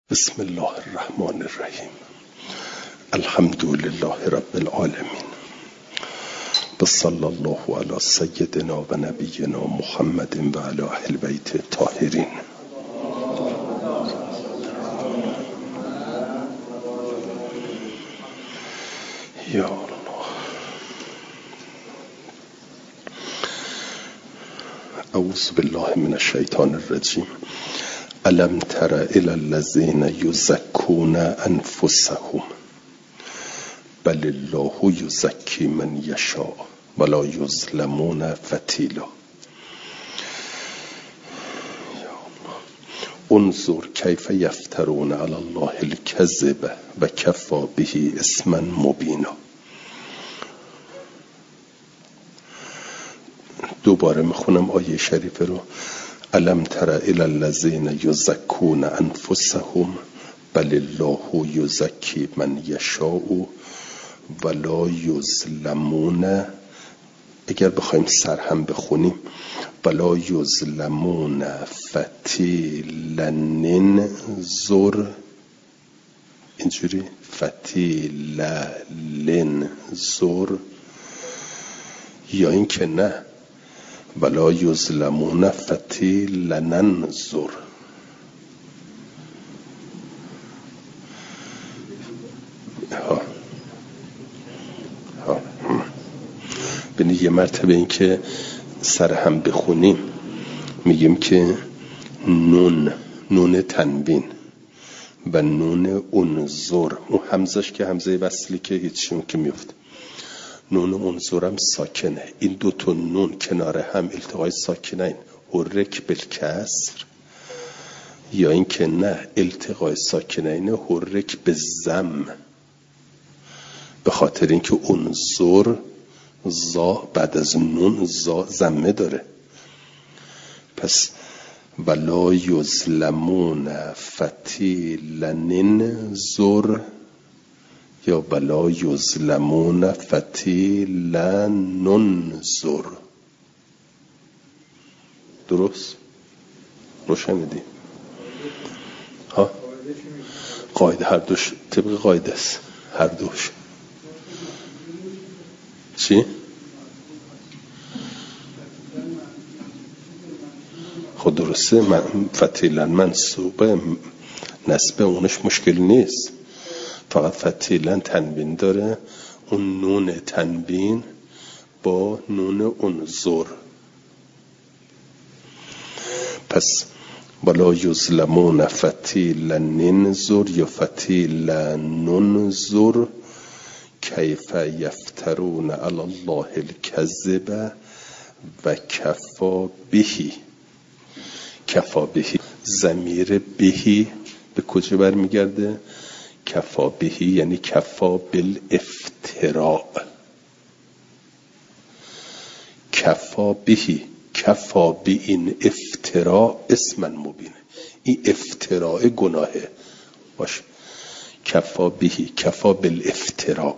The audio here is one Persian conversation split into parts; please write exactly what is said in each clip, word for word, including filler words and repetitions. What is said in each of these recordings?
بسم الله الرحمن الرحیم. الحمد لله رب العالمین. بصلی الله علی سیدنا و نبینا محمد و علی اهل بیت الطاهرین. یا الله. اعوذ بالله من الشیطان الرجیم. الم تر الی الذین یزکون انفسهم بل الله یزکی من یشاء ولا یظلمون فتیلا. انظر کیف یفترون علی الله الکذب و کفی به اثما مبینا. دوباره میخونم آیه شریفه رو. الم تر الی الذین یزکون انفسهم بل الله یزکی من یشاء ولا یظلمون. اگر بخوایم سرهم بخونیم ولا یظلمون فتیلن زر، اینجوری فتیلن زر، یا این که نه ولا یظلمون فتیلن زر. ها ها ببین یه مرتبه این که سر هم بخونیم میگیم که نون نون تنوین و نون انظر، اون همزش که همزه وصلی که هیچشون که میفته، نون انظرم ساکنه. این دو تا نون کنار هم التقای ساکنین حرک بالکسر، یا این که نه التقای ساکنین حرک به ضم، به خاطر اینکه انظر زا بعد از نون زا ضمه داره. پس ولا یظلمون فتیلن زر یا ولا یظلمون فتیلن زر. درست؟ روشن دی؟ ها؟ قاعده هر دوش طبق قاعده است، هر دوش. چی؟ خود درسته. من فتیلن منصوبه، نسبه اونش مشکل نیست، فقط فتیلن تنوین داره. اون نون تنوین با نون انظر. پس ولا یظلمون فتیلن زر یا فتیلن زر کیف یفترون علی الله الکذب و کفا بهی. کفا بهی ضمیر بهی به کجا برمیگرده؟ کفا بهی یعنی کفا بالافتراء. کفا بهی، کفا به این افتراء اسما مبینه. این افتراء گناهه باشه. کفا بهی کفا بالافتراء.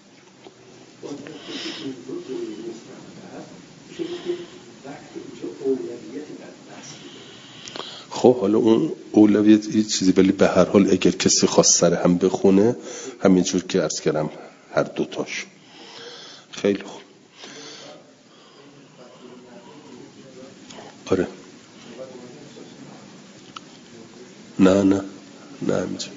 خب حالا اون اولویت یه چیزی، ولی به هر حال اگر کسی خواست سر هم بخونه همینجور که عرض کردم هر دوتاش. خیلی خوب. آره نه نه نه همینجور.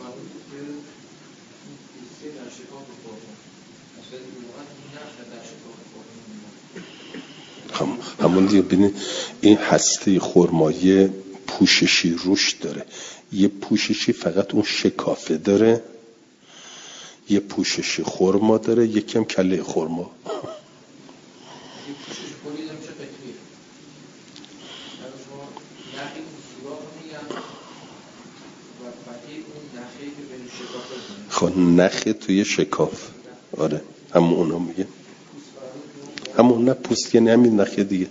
هم همون دیگه ببینید این هسته خرمایی پوششی روش داره. یه پوششی فقط اون شکافه داره، یه پوششی خرما داره، یکی هم کله خرما. خب نخه توی شکاف. آره همون اونا میگه، همون نه پوست یعنی همین نخه دیگه.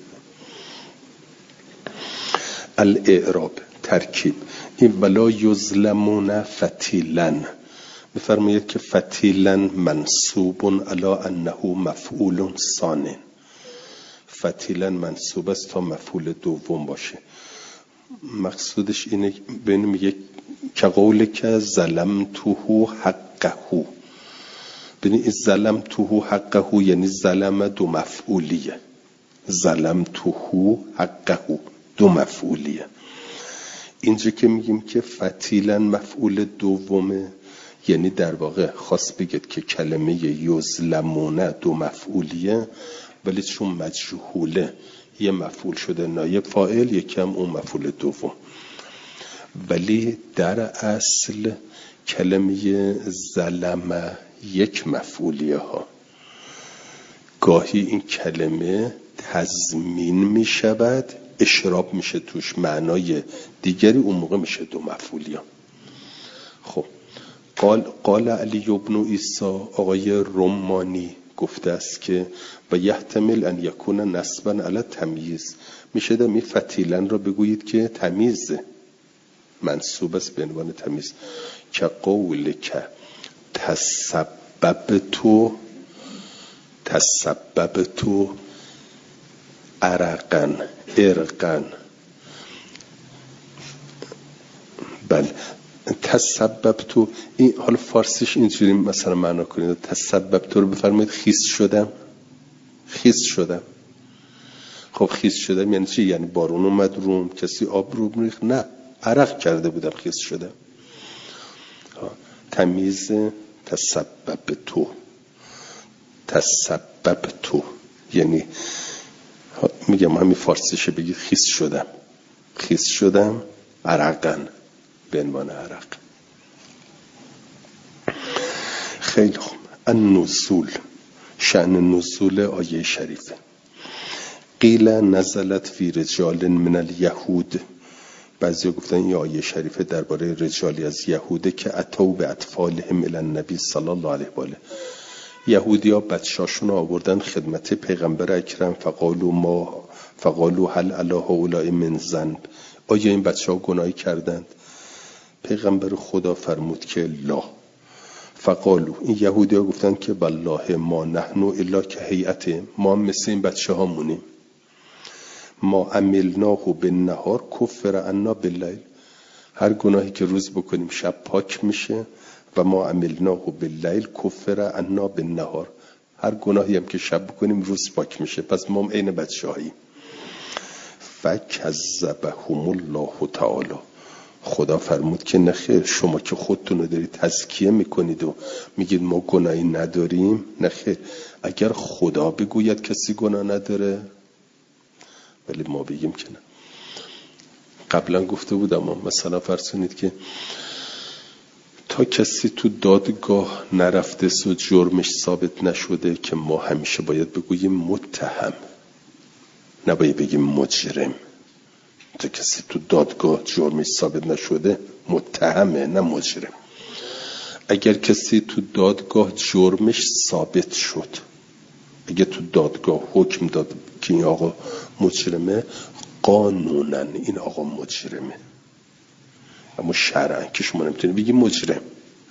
الاعراب ترکیب این ولا یظلمون فتیلن. بفرمایید که فتیلن منصوب علی انه مفعول ثانی. فتیلن منصوب است تا مفعول دوم باشه. مقصودش اینه، بین میگه که قول که ظلمته حقه. ببین این ظلمته حقه یعنی ظلم دو مفعولیه، ظلمته حقه دو مفعولیه. اینجا که میگیم که فتیلا مفعول دومه، یعنی در واقع خواست بگید که کلمه یظلمون دو مفعولیه، ولی چون مجهوله یه مفعول شده نایب فاعل، یکم اون مفعول دوم. ولی در اصل کلمه ظلم یک مفعولیه ها. گاهی این کلمه تضمین می شود، اشراب میشه توش، معنای دیگری، اون موقع میشه دو مفعولیه. خب قال قال علی ابن عیسی، آقای رمانی گفته است که و یحتمل ان یکون نسبا علی تمییز، میشه در می فتیلن را بگویید که تمیزه، منصوب است به عنوان تمیز. که قول که تسبب تو تسبب تو عرقن ارقن. بله تسبب تو، این حالا فارسیش اینجوری مثلا معنا کنید، تسبب تو رو بفرمایید خیس شدم، خیس شدم. خب خیس شدم یعنی چی؟ یعنی بارون اومد روم، کسی آب روم ریخت؟ نه، عرق کرده بودم خیس شدم. تمیز تسبب تو، تسبب تو یعنی میگم همین فارسیشه بگید خیس شدم، خیس شدم عرقن به عنوان عرق. خیلی خوب. النزول، شأن نزول آیه شریفه. قیل نزلت فی رجال من الیهود، بعضی گفتن این آیه شریفه درباره رجالی از یهوده که اتوا به اطفالهم الی النبی صلی الله علیه و آله. یهودی‌ها بچه‌شون آوردن خدمت پیغمبر اکرم، فقالوا ما فقالوا هل علی هؤلاء من ذنب، آیا این بچه‌ها گناهی کردند؟ پیغمبر خدا فرمود که لا. فقالوا، این یهودی‌ها گفتن که والله ما نحن الا که هیئت، ما مثل این بچه‌ها مونیم. ما عملناه بالنهار کفر عنا باللیل، هر گناهی که روز بکنیم شب پاک میشه، و ما عملناه باللیل کفر عنا بالنهار، هر گناهی هم که شب بکنیم روز پاک میشه، پس ما عین بچه‌هایی. فکذبهم الله تعالی، خدا فرمود که نخیر، شما که خودتون رو دارید تزکیه میکنید و میگید ما گناهی نداریم، نخیر، اگر خدا بگوید کسی گناه نداره ولی ما بگیم که نه. قبلا گفته بودم مثلا فرض کنید که تا کسی تو دادگاه نرفته و جرمش ثابت نشده که ما همیشه باید بگوییم متهم، نباید بگیم مجرم. تا کسی تو دادگاه جرمش ثابت نشده متهمه، نه مجرم. اگر کسی تو دادگاه جرمش ثابت شد، اگر تو دادگاه حکم داد که این آقا مجرمه، قانونا این آقا مجرمه، اما شرعاً که شما نمیتونید بگی مجرم.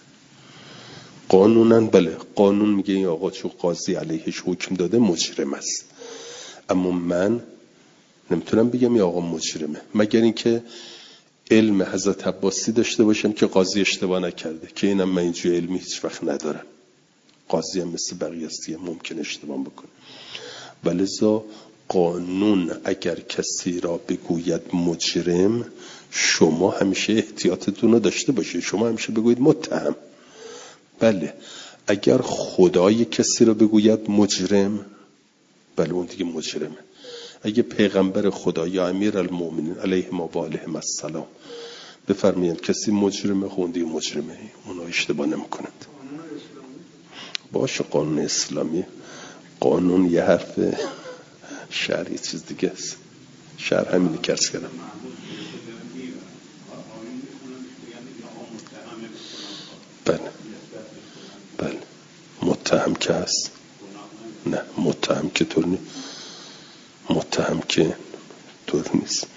قانونا بله، قانون میگه این آقا چون قاضی علیهش حکم داده مجرم است، اما من نمیتونم بگم این آقا مجرمه، مگر اینکه علم حضرت عباسی داشته باشم که قاضی اشتباه نکرده، که اینم من اینجور علمی هیچ وقت ندارم. قاضی هم مثل بقیه است، ممکن اشتباه بکنه. ولذا قانون اگر کسی را بگوید مجرم، شما همیشه احتیاطتون رو داشته باشید، شما همیشه بگویید متهم. بله اگر خدای کسی را بگوید مجرم، بله اون دیگه مجرمه. اگه پیغمبر خدا یا امیر المؤمنین علیهم و آلهم السلام بفرمایند کسی مجرمه، خون دیگه مجرمه، اونا اشتباه نمیکنند. باشه قانون اسلامی، قانون یه حرف، شرع یه چیز دیگه است. شرع همینی که عرض کردم. بله بله متهم که هست، نه متهم که طور نیست، متهم که طور نیست.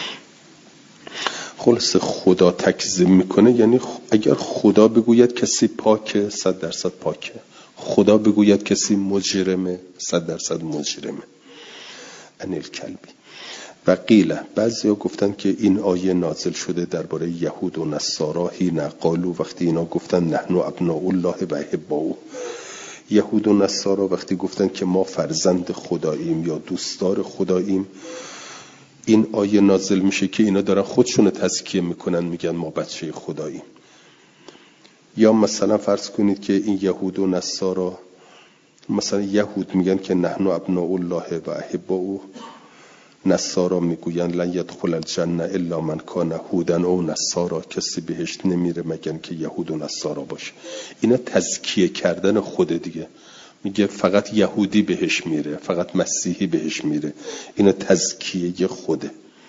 خلاصه خدا تکذیب میکنه، یعنی اگر خدا بگوید کسی پاکه، صد درصد پاکه. خدا بگوید کسی مجرمه، صد درصد مجرمه. انیل کلبی و قیل، بعضیا گفتن که این آیه نازل شده درباره یهود و نصارا حین قالوا، وقتی اینا گفتن نحن ابناء الله و احباؤه. یهود و نصارا وقتی گفتن که ما فرزند خداییم یا دوستدار خداییم، این آیه نازل میشه که اینا دارن خودشون تزکیه میکنن، میگن ما بچه خداییم. یا مثلا فرض کنید که این یهود و نصارا، مثلا یهود میگن که نحن ابناء الله و احباؤه، نصارا میگوین لن یدخل الجنه الا من کان هودا او نصارا، کسی بهشت نمیره مگر که یهود و نصارا باشه. اینا تزکیه کردن خود دیگه، میگه فقط یهودی بهش میره، فقط مسیحی بهش میره. اینا تزکیه خوده.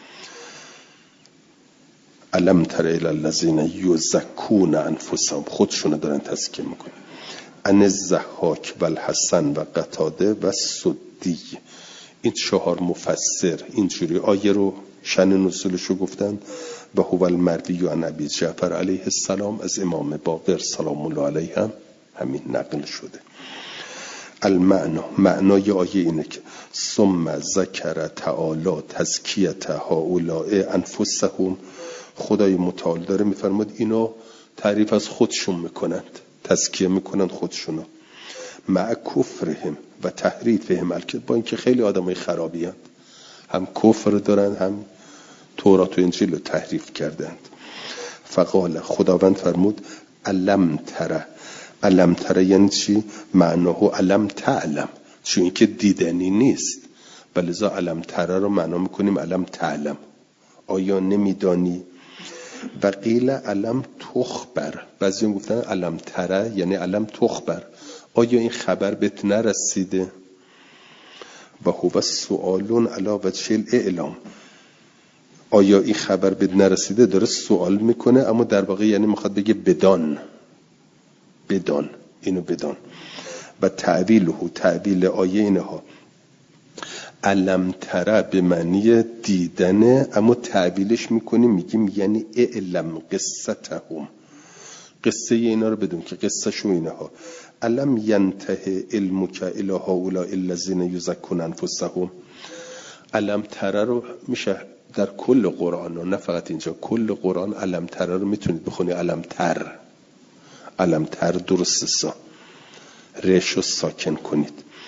الم تر الی الذین یزکون انفسهم، خودشونو دارن تزکیه میکنن. ان الضحاک و الحسن و قتاده و سدی، این چهار مفسر اینجوری آیه رو شأن نزولش رو گفتن. و هو المروی عن ابی جعفر علیه السلام، از امام باقر سلام الله علیه هم همین نقل شده. المعنا، معنای آیه اینه که ثم ذکر تعالی تزکیت هؤلاء انفسهم، خدای متعال داره میفرماد اینا تعریف از خودشون میکنند، تزکیه میکنند خودشونو، مع کفرهم و تحریفهم الکتاب، با اینکه خیلی آدمای خرابی هستند، هم کفر دارن هم تورات و انجیل رو تحریف کردند. فقال، خداوند فرمود علم تره، علم تره یعنی چی؟ معناه علم تعلم، چون اینکه دیدنی نیست، بلذا علم تره رو معنا میکنیم علم تعلم، آیا نمیدانی؟ و قیل علم تخبر، بعضی هم گفتن علم تره یعنی علم تخبر، آیا این خبر بهت نرسیده؟ و هو سؤالون علی وجه الاعلام، آیا این خبر بهت نرسیده؟ داره سوال میکنه، اما در واقع یعنی میخواد بگه بدان، بدان، اینو بدان. و تعویله، تعویل آیه اینها، علم تره به معنی دیدنه، اما تعبیرش میکنیم میگیم یعنی اعلم قصتهم، قصه اینا رو بدون که قصه شو اینها. علم ینته علمک الی هؤلاء الذین یزکون انفسهم، علم تره رو میشه در کل قرآن، نه فقط اینجا، کل قرآن علم تره رو میتونید بخونی علم تر، علم تر درست سا ریشو ساکن کنید.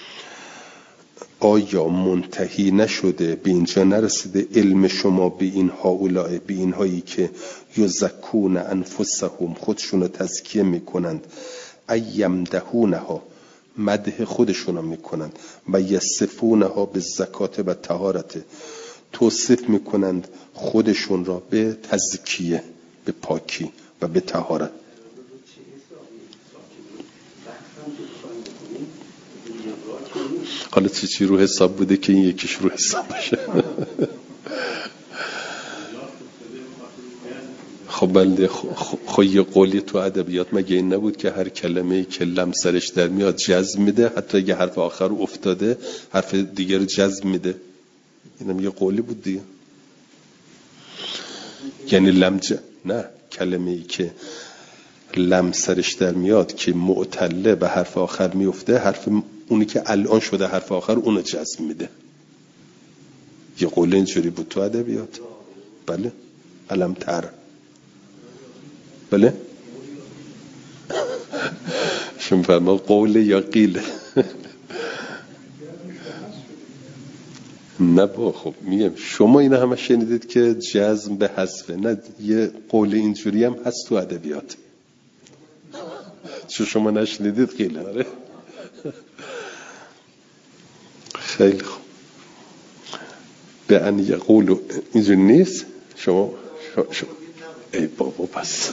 آیا منتهی نشده، به اینجا نرسیده علم شما به این هؤلاء، به اینهایی که یزکون انفسهم، خودشونو تزکیه میکنند، ایمدهونها، مدح خودشونو میکنند، و یصفونها به زکات و طهارت، توصیف میکنند خودشون را به تزکیه، به پاکی و به طهارت. حالا چی چی رو حساب بوده که این یکیش رو حساب بشه؟ خب بله، خب یه قولی تو ادبیات مگه این نبود که هر کلمه‌ای که لم سرش در میاد جزم میده، حتی اگه حرف آخر افتاده حرف دیگر جزم میده؟ اینم یه قولی بود دیگه. یعنی لم ج... نه، کلمه‌ای که لم سرش در میاد که معتله به حرف آخر میفته، حرف اونی که الان شده حرف آخر اونو جزم میده. یه قول اینجوری بود تو ادبیات. بله، علم تر، بله شما فرما قول یا قیل؟ نه با، خب میگم شما اینا همه شنیدید که جزم به حذفه، نه یه قول اینجوری هم هست تو ادبیات، چه شما نشنیدید قیل؟ آره خیلی خوب. به ان یقولو اینجوری نیست؟ شما شما ای بابا پس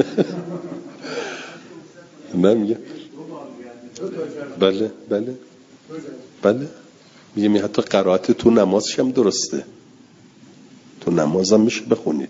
نمیگه. بله بله بله میگه حتی قرائت تو نمازش هم درسته، تو نماز هم میشه بخونید.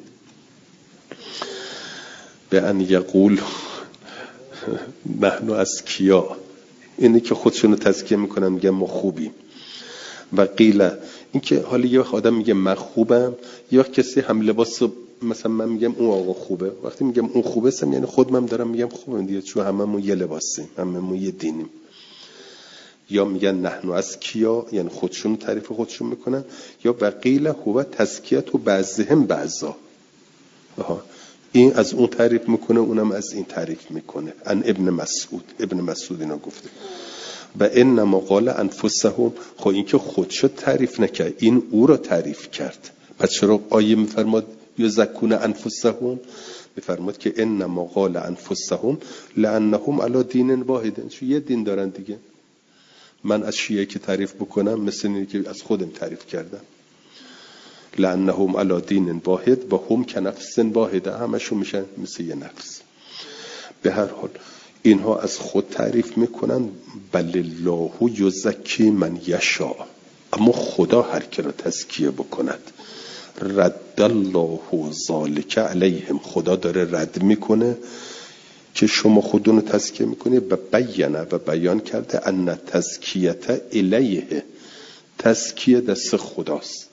به ان یقول نحن از کیا، اینی که خودشونو تزکیه میکنن میگن ما خوبیم. و قیل، این که حالا یه وقت آدم میگه من خوبم، یه وقت کسی هم لباس، مثلا من میگم اون آقا خوبه، وقتی میگم اون خوبه سم یعنی خودم دارم میگم خوبم دیگه، چون هممون یه لباسیم، هممون یه دینیم. یا میگن نحن از کیا، یعنی خودشون تعریف خودشون میکنن، یا وقیل هو تزکیت و بعضهم بعضا. این از اون تعریف میکنه، اونم از این تعریف میکنه. ان ابن مسعود، ابن مسعود اینا گفته. و انما قال انفسهم، خب این که خودشو تعریف نکرد، این او را تعریف کرد. پس چرا آیه میفرماد یزکون انفسهم؟ میفرماد که انما قال انفسهم لانهم علی دین واحد، چون یه دین دارن دیگه. من از شیعه که تعریف بکنم مثل اینه که از خودم تعریف کردم. لانهم علی دین واحد و هم کنفس واحده، همشون میشن مثل یه نفس. به هر حال اینها از خود تعریف میکنن. بل الله یزکی من یشاء، اما خدا هر کی را تزکیه بکند. رد الله ذالک علیهم، خدا داره رد میکنه که شما خودتون رو تزکیه میکنید. و بیانه، و بیان کرده ان تزکیت الیه، تزکیه دست خداست.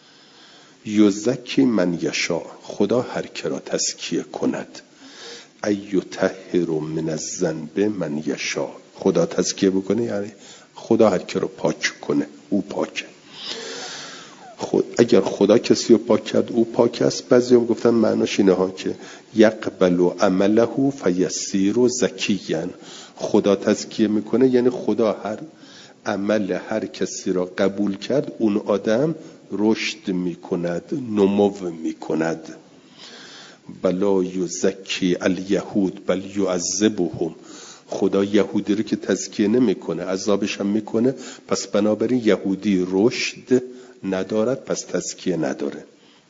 یزکی من یشاء، خدا هر کی را تزکیه کند. ایطهر من الذنب من یشاء، خدا تزکیه بکنه یعنی خدا هر کی را پاک کنه، او پاکه. خود اگر خدا کسی رو پاک کرد او پاک است. بعضی هم گفتن معناش اینه ها که یقبل عمله فیسیر زکیا، خدا تزکیه میکنه یعنی خدا هر عمل هر کسی را قبول کرد اون آدم رشد میکند، نمو میکند. بلا یزکی الیهود بل یعذبهم، خدا یهودی رو که تزکیه نمیکنه عذابش هم میکنه. پس بنابراین یهودی رشد ندارد، پس تزکیه نداره.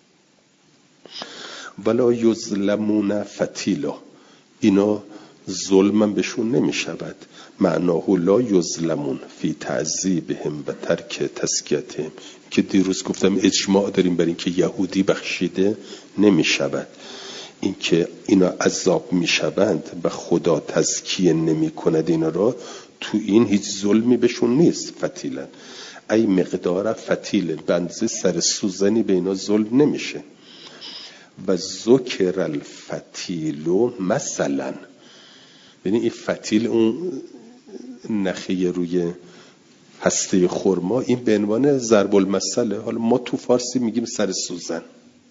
ولا یظلمون فتیلا، اینا ظلم بهشون نمیشود. معناه لا یظلمون فی تعذیبهم و ترک تزکیتهم، که دیروز گفتم اجماع داریم بر این که یهودی بخشیده نمیشود. این که اینا عذاب میشوند و خدا تزکیه نمی کند اینا را، تو این هیچ ظلمی بهشون نیست. فتیلا ای مقدار فتیل، بنزه سر سوزنی به اینا ظلم نمیشه. و ذکر الفتیلو مثلا، ببین این فتیل اون نخی روی هسته خرما، این به عنوان ضرب المثله. حالا ما تو فارسی میگیم سر سوزن،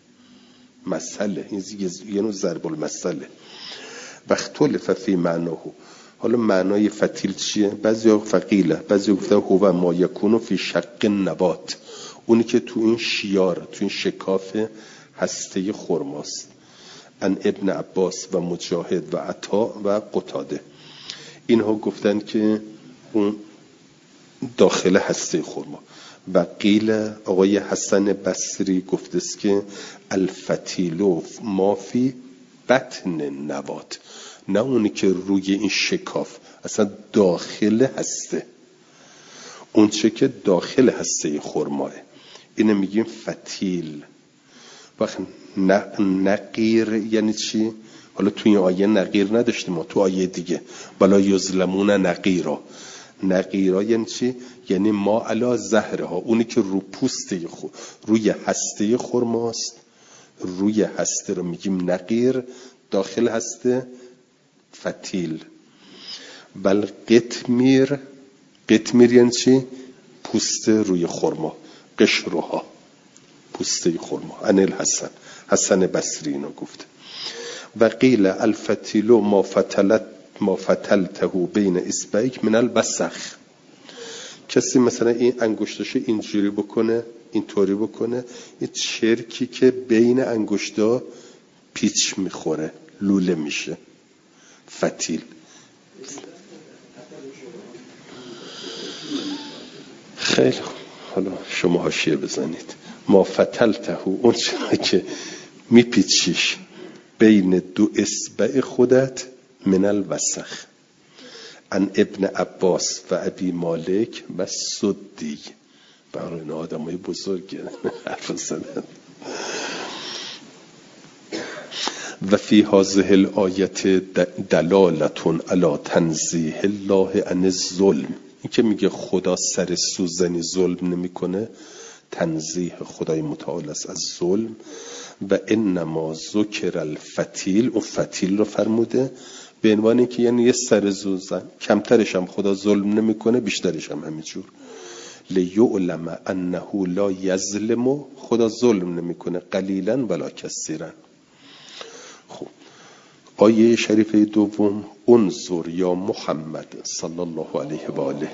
مثله، این یه نوع ضرب المثله. واختلف فی معناه، حالا معنای فتیل چیه؟ بعضیا فقیله، بعضیا گفتن هو ما یکونو فی شق نبات، اونی که تو این شیار، تو این شکاف هسته خرماست. ان ابن عباس و مجاهد و عطا و قتاده، اینها گفتن که اون داخل هسته خرما. و قیل آقای حسن بصری گفته است که الفتیلو ما فی بطن نبات، نه اونی که روی این شکاف، اصلا داخل هسته، اون چه که داخل هسته خرماه، اینه میگیم فتیل. وقت نقیر یعنی چی؟ حالا توی این آیه نقیر نداشتیم، ما تو آیه دیگه بلا یظلمون نقیرا. نقیرا یعنی چی؟ یعنی ما علا زهرها، اونی که رو پوسته خور، روی هسته خرماست، روی هسته رو میگیم نقیر، داخل هسته فتیل. بل قطمیر، قطمیر یعنی چی؟ پوست روی خرما، قشرها، پوسته خرما. انل حسن، حسن بصری اینو گفت. و قیل الفتیلو ما فتلت ما فتلته بین اصبعیک من الوسخ، کسی مثلا این انگشتاشو اینجوری بکنه، اینطوری بکنه، این چرکی که بین انگشتا پیچ میخوره، لوله میشه، فتیل. خیلی خوب، حالا شما حاشیه بزنید. ما فتلته، اون چرا که میپیچیش بین دو اصبع خودت من الوسخ. ان ابن عباس و ابی مالک و سدی، برای این آدم های بزرگ حرف زدن. و فی هذه الآیت دلالتون علی تنزیه الله عن الظلم، این که میگه خدا سر سوزنی ظلم نمیکنه، تنزیه خدای متعال است از ظلم. و انما ذکر الفتیل، او فتیل رو فرموده، به عنوان که یعنی یه سر زوزن، کمترش هم خدا ظلم نمیکنه، بیشترش هم همینجور. لیعلم انه لا یظلم، خدا ظلم نمیکنه، قلیلا ولا کثیرا. خب آیه شریفه دوم، انظر یا محمد صلی الله علیه و آله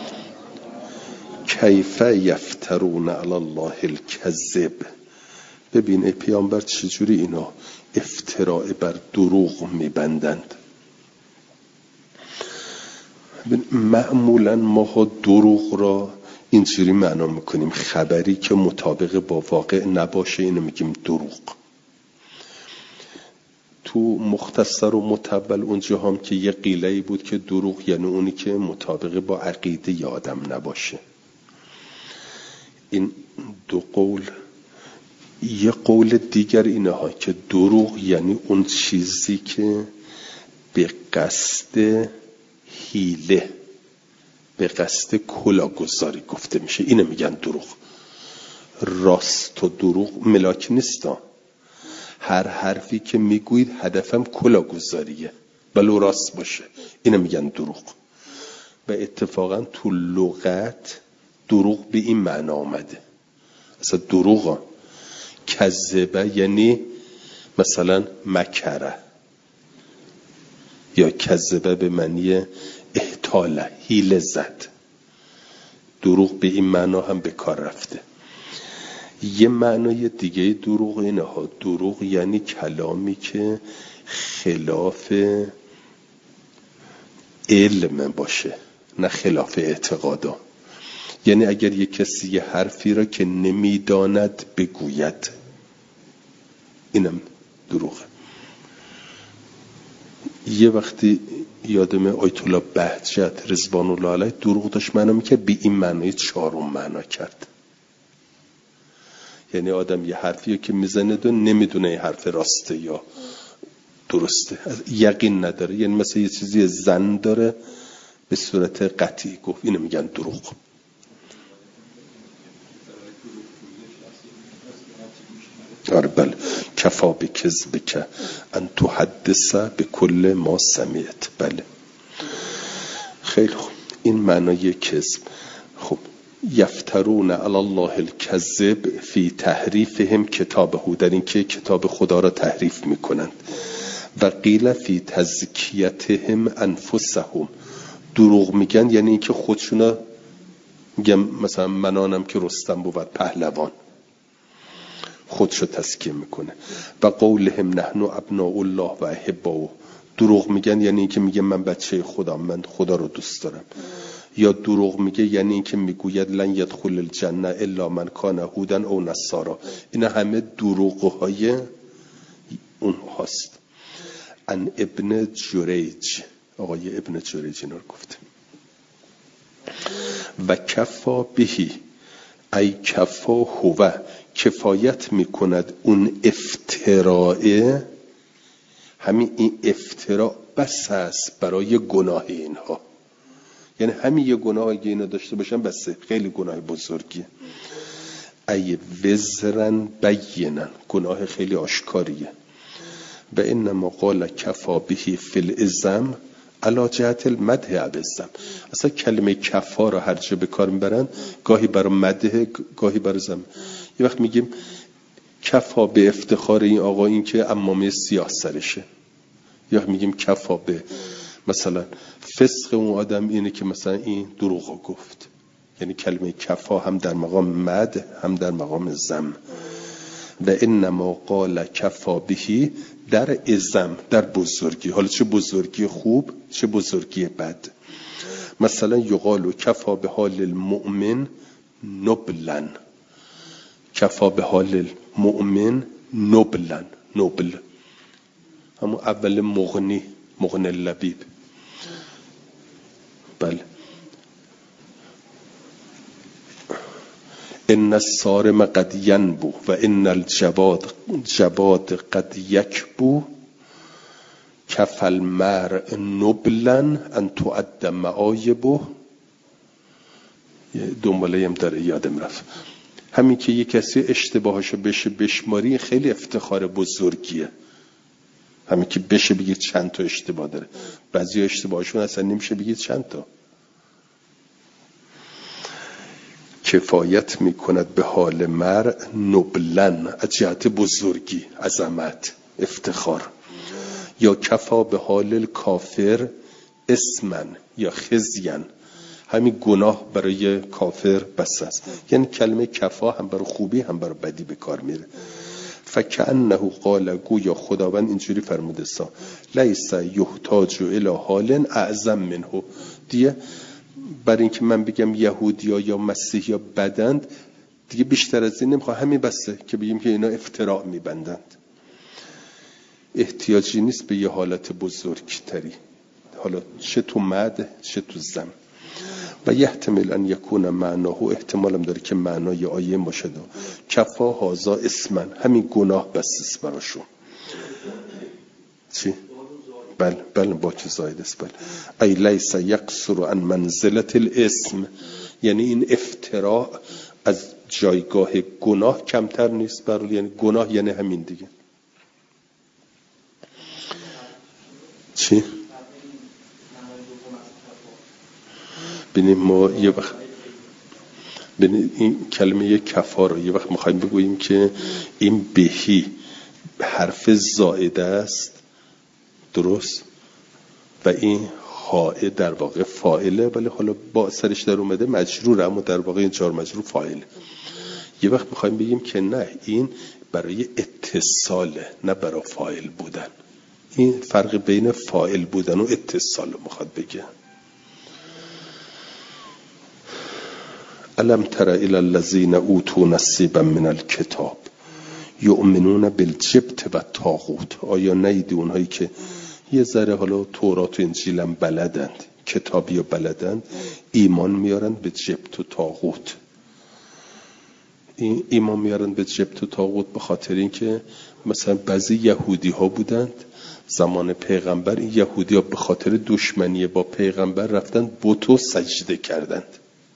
کیف یفترون علی الله الکذب. ببین ای پیامبر چجوری اینا افتراء بر دروغ میبندند. معمولا ما دروغ را اینجوری معنا میکنیم، خبری که مطابق با واقع نباشه اینو میگیم دروغ. تو مختصر و مطول اونجا هم که یه قیله‌ای بود که دروغ یعنی اونی که مطابق با عقیده ی آدم نباشه. این دو قول. یه قول دیگر اینه ها که دروغ یعنی اون چیزی که به قصد حیله، به قصد کلاهگذاری گفته میشه، اینو میگن دروغ. راست و دروغ ملاک نیستا. هر حرفی که میگوید هدفم کلاهگذاریه ولو راست باشه، اینو میگن دروغ. و اتفاقا تو لغت دروغ به این معنا آمده. اصلا دروغ کذبه یعنی مثلا مکره، یا کذبه به معنی احتاله، حیله زد. دروغ به این معنا هم به کار رفته. یه معنای دیگه دروغ اینه ها، دروغ یعنی کلامی که خلاف علم باشه، نه خلاف اعتقادا. یعنی اگر یه کسی یه حرفی را که نمیداند بگوید، اینم دروغه. یه وقتی یادم آیت الله بهجت رضوان الله علیه دروغ داشت معنا میکرد، به این معنای چهارم معنا کرد. یعنی آدم یه حرفی که میزنه و نمیدونه این حرف راسته یا درسته، یقین نداره. یعنی مثلا یه چیزی زن داره به صورت قطعی گفت، اینو میگن دروغ. آره بله، کفا به کذب که ان تحدث به کل ما سمعت. بله خیلی خوب، این معنای کذب. خب یفترون علی الله الکذب فی تحریفهم کتابه، در این که کتاب خدا را تحریف میکنند. و قیل فی تزکیتهم انفسهم، دروغ میگن یعنی این که خودشونا میگم مثلا منانم که رستم بود پهلوان، خودشو تزکیه میکنه. و قولهم نحن ابناء الله و احباؤه، دروغ میگن یعنی این که میگه من بچه خدا، من خدا رو دوست دارم. یا دروغ میگه یعنی این که میگوید لن یدخل الجنه الا من کان هودا او نصارا. اینا همه دروغهای اون هست. ان ابن جریج، آقای ابن جریج اینا رو گفته. و کفا بهی ای کفا هو، کفایت میکند اون افتراء، همین این افتراء بس است برای گناه اینها. یعنی همین یه گناه که اینا داشته باشن بسه، خیلی گناه بزرگیه. ای وزرن بینن، گناه خیلی آشکاریه. و انما قال کفا بهی فی الازم علا جهت المدح ابزم. اصلا کلمه کفا را هر جا به کار میبرن، گاهی برای مدح، گاهی برای زم. یه وقت میگیم کفا به افتخار این آقا این که عمامه سیاه سرشه، یا میگیم کفا به مثلا فسق اون آدم اینه که مثلا این دروغو گفت. یعنی کلمه کفا هم در مقام مدح هم در مقام ذم. و انما قال کفا بهی در ازم، در بزرگی. حالا چه بزرگی خوب چه بزرگی بد. مثلا یقال کفا به حال المؤمن نبلن، کفا به حال المؤمن نبلن، نبل همون اول مغنی، مغنی لبیب. بله. ان الصارم قد ینبو و ان الجواد جواد قد یکبو کف المرء نبلا ان تعد معایبه. دنباله هم داره، یادم رفت. همین که یک کسی اشتباهشو بشه بشماری خیلی افتخار بزرگیه. همین که بشه بگید چند تا اشتباه داره. بعضی اشتباهشون اصلا نمیشه بگید چند تا. کفایت میکند به حال مرء نبلن، از جهت بزرگی، عظمت، افتخار. یا کفا به حال کافر اسمن یا خزین، همین گناه برای کافر بس است. یعنی کلمه کفا هم برای خوبی هم برای بدی به کار میره. فکأنه قال، گویا خداوند اینجوری فرموده سا لیس یحتاج الی حال اعظم منه. دیگه برای اینکه من بگم یهودیا یا مسیحیا بدند دیگه بیشتر از این نمیخوام، همین بسه که بگیم که اینا افتراء میبندند. احتیاجی نیست به یه حالت بزرگتری، حالا چه تو مد چه تو زم. و یحتمل ان یکون معناه، احتمالم داره که معنای آیه باشه کفا هازا اسمن، همین گناه بس است براشون. چی؟ بله بله با که زاید است. بله ای لیس یقصر عن منزلت الاسم، یعنی این افتراء از جایگاه گناه کمتر نیست برای، یعنی گناه یعنی همین دیگه. چی؟ ببینیم ما یه وقت ببینیم این کلمه کفا رو یه وقت میخوایم بگوییم که این بهی حرف زائده است، درست، و این هائه در واقع فاعله، ولی حالا با اثرش در اومده مجروره، اما در واقع این جار مجرور فاعله. یه وقت میخوایم بگیم که نه، این برای اتصاله نه برای فاعل بودن. این فرق بین فاعل بودن و اتصال رو میخواد بگه. الم تر الی الذین اوتوا نصیبا من الکتاب یؤمنون بالجبت و الطاغوت. آیا ندیدی اونهایی که یه ذره حالا تورات و انجیل هم بلدند، کتابی و بلدند، ایمان میارن به جبت و طاغوت. این ایمان میارن به جبت و طاغوت به خاطر اینکه مثلا بعضی یهودی ها بودند زمان پیغمبر، این یهودی ها به خاطر دشمنی با پیغمبر رفتن بتو سجده کردند.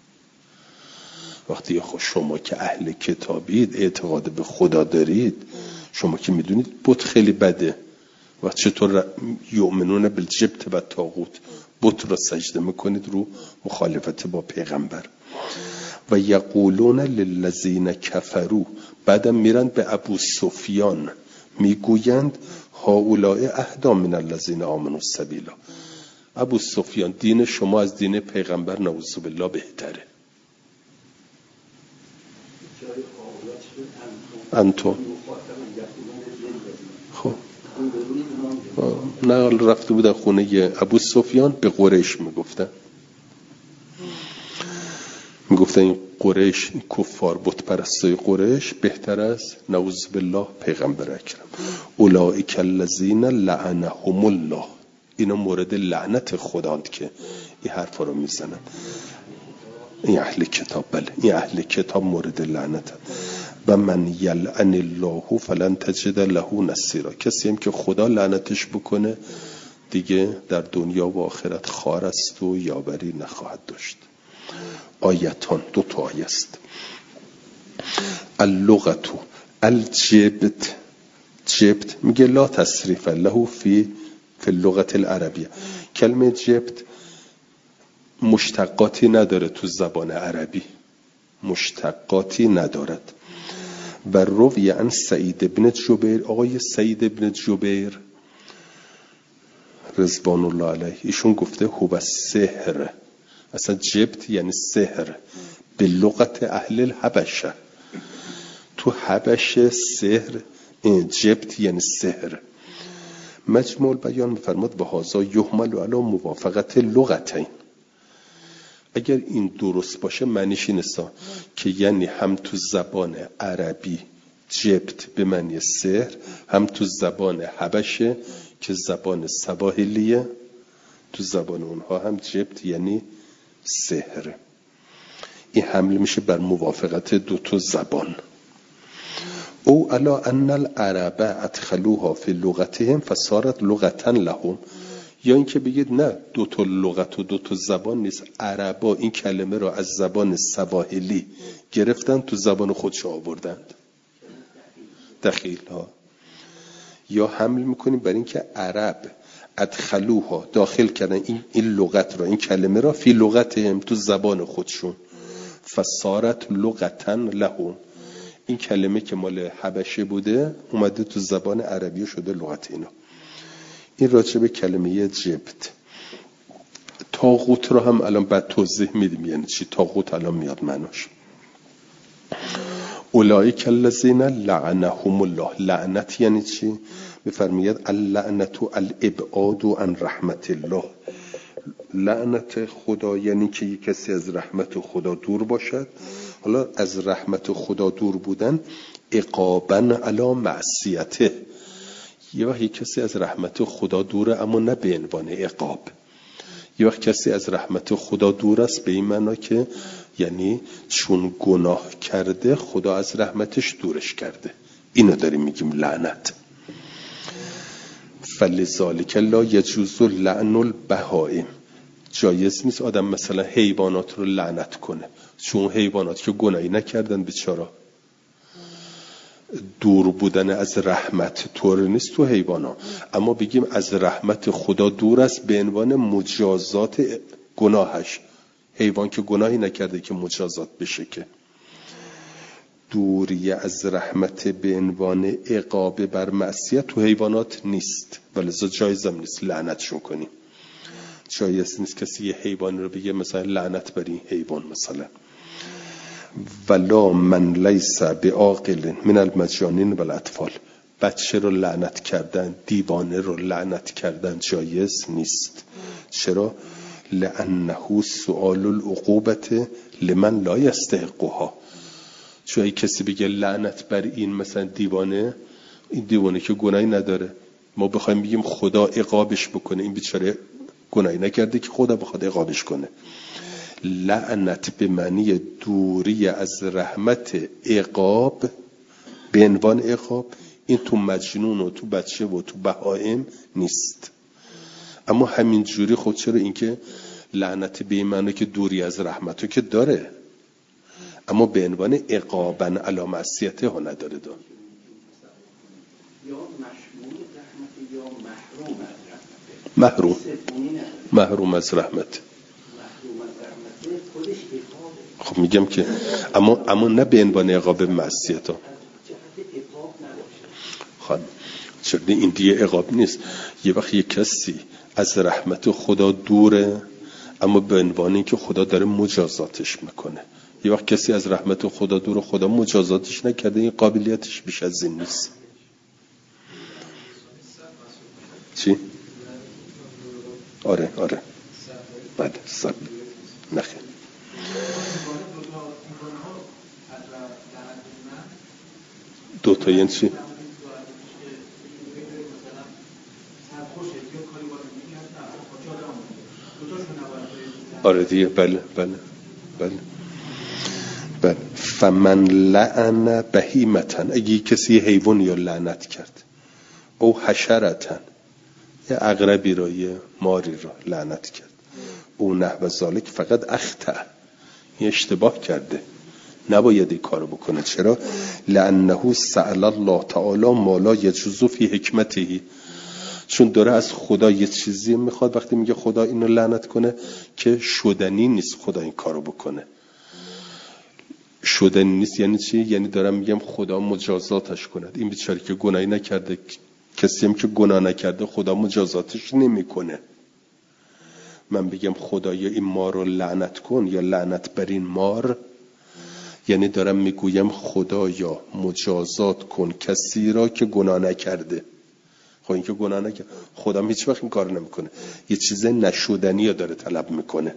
وقتی خود شما که اهل کتابید، اعتقاد به خدا دارید، شما که میدونید بت خیلی بده، و چطور یؤمنون بالجبت و طاغوت، بت را سجده میکنید رو مخالفت با پیغمبر. و یقولون للذین کفروا، بعدم میرن به ابو سفیان میگویند هؤلاء اهدی من الذین آمنوا سبیلا. ابو سفیان، دین شما از دین پیغمبر نعوذ بالله بهتره. انتون خب نه رفته بودن خونه ابو سفیان، به قریش میگفتن میگفتن این قریش، این کفار بت پرستای قریش بهتر از نعوذ بالله پیغمبر اکرم. اولئک الذین لعنهم الله، اینا مورد لعنت خداند که این حرفا رو میزنن. این اهل کتاب، بله این اهل کتاب مورد لعنت. و من یلعن الله فلن تجد له نصیرا، کسی هم که خدا لعنتش بکنه دیگه در دنیا و آخرت خار است و یاوری نخواهد داشت. آیتان، دو تا آیه است. اللغت الجبت، جبت میگه لا تصریف له فی فی اللغت العربیه. کلمه جبت مشتقاتی نداره تو زبان عربی، مشتقاتی ندارد. و روی عن سعید بن جبیر، آقای سعید بن جبیر رضوان الله علیه، ایشون گفته هو سحر، اصلا جبت یعنی سحر به لغت اهل الحبشه، تو حبشه سحر، جبت یعنی سحر. مجموع بیان میفرماد به هذا یحمل علی موافقت لغتین. اگر این درست باشه معنیش این است که یعنی هم تو زبان عربی جبت به معنی سحر، هم تو زبان حبشه که زبان سواحلیه، تو زبان اونها هم جبت یعنی سحر. این حمل میشه بر موافقت دو تا زبان. او علا ان العرب ادخلوها فی لغتهم فصارت لغتا لهم، یا اینکه بگید نه دو تا لغت و دو تا زبان نیست، عربا این کلمه را از زبان سواحلی گرفتن تو زبان خودش آوردند. دخیل ها. یا حمل میکنیم بر این که عرب ادخلوها داخل کردن این این لغت را، این کلمه را فی لغتهم تو زبان خودشون، فصارت لغتن لهم، این کلمه که مال حبشه بوده اومده تو زبان عربی شده لغت اینا. این راجع به کلمه جبت. طاغوت رو هم الان بعد توضیح میدیم یعنی چی طاغوت، الان میاد معناش. اولئک الذین لعنهم الله، لعنت یعنی چی؟ میفرماید اللعنت الابعاد عن رحمت الله، لعنت خدا یعنی که یک کسی از رحمت خدا دور باشد. حالا از رحمت خدا دور بودن عقابا علی معصیته، یه وقت کسی از رحمت خدا دوره اما نه به عنوان عقاب، یه وقت کسی از رحمت خدا دور است به این معنا که یعنی چون گناه کرده خدا از رحمتش دورش کرده، اینو داریم میگیم لعنت. فلذالک لا یجوز لعن البهائم، جایز نیست آدم مثلا حیوانات رو لعنت کنه، چون حیوانات که گناهی نکردن بیچارا، دور بودن از رحمت طور نیست تو حیوانا، اما بگیم از رحمت خدا دور است به عنوان مجازات گناهش. حیوان که گناهی نکرده که مجازات بشه، که دوری از رحمت به عنوان عقاب بر معصیت تو حیوانات نیست، ولذا جایزم نیست لعنتشون کنیم. جایز نیست کسی یه حیوان رو بگه مثلا لعنت بر این حیوان مثلا. ولا من لیس بعاقل من المجانین والاطفال، بچه رو لعنت کردن، دیوانه رو لعنت کردن جایز نیست. چرا؟ لانه سؤال العقوبة لمن لا یستحقها، چون اگه کسی بگه لعنت بر این مثلا دیوانه، این دیوانه که گناهی نداره، ما بخوایم بگیم خدا عقابش بکنه، این بیچاره گناهی نکرده که خدا بخواد عقابش کنه. لعنت به معنی دوری از رحمت عقاب به عنوان عقاب، این تو مجنون و تو بچه و تو بهائم نیست. اما همین جوری خود چرا این که لعنت به این معنی که دوری از رحمتو که داره، اما به عنوان عقابا علی معصیته ها نداره دار. یا مشمول رحمت یا محروم از رحمت، محروم محروم از رحمت. خب میگم که اما اما نه به عنوان عقاب معصیت ها. خب چرا این دیگه عقاب نیست؟ یه وقت یک کسی از رحمت خدا دوره اما به عنوان این که خدا داره مجازاتش میکنه. یه وقت کسی از رحمت خدا دوره خدا مجازاتش نکرده، این قابلیتش بیش از این نیست. چی؟ آره آره بله سب نخیر. دو تا یعنی چی؟ آره دیگه بله بله بله بله. فمن لعن بهیمتن، اگه کسی حیوان یا لعنت کرد، او حشرتن یه عقربی را یه ماری را لعنت کرد، او نحو ذالک فقط اخطأ، یه اشتباه کرده، نباید این کارو بکنه. چرا؟ لانه سأل الله تعالی ما لا یجوز فی حکمته، چون داره از خدا یه چیزی میخواد. وقتی میگه خدا اینو لعنت کنه که شدنی نیست خدا این کارو بکنه. شدنی نیست یعنی چی؟ یعنی دارم میگم خدا مجازاتش کند. این بیچاره که گناهی نکرده، کسی هم که گناه نکرده خدا مجازاتش نمیکنه. من بگم خدایا این مار رو لعنت کن یا لعنت بر این مار، یعنی دارم میگویم خدایا مجازات کن کسی را که گناه نکرده. خب این که گناه نکرده خدا هیچ وقت این کار نمیکنه، یه چیز نشدنی داره طلب میکنه.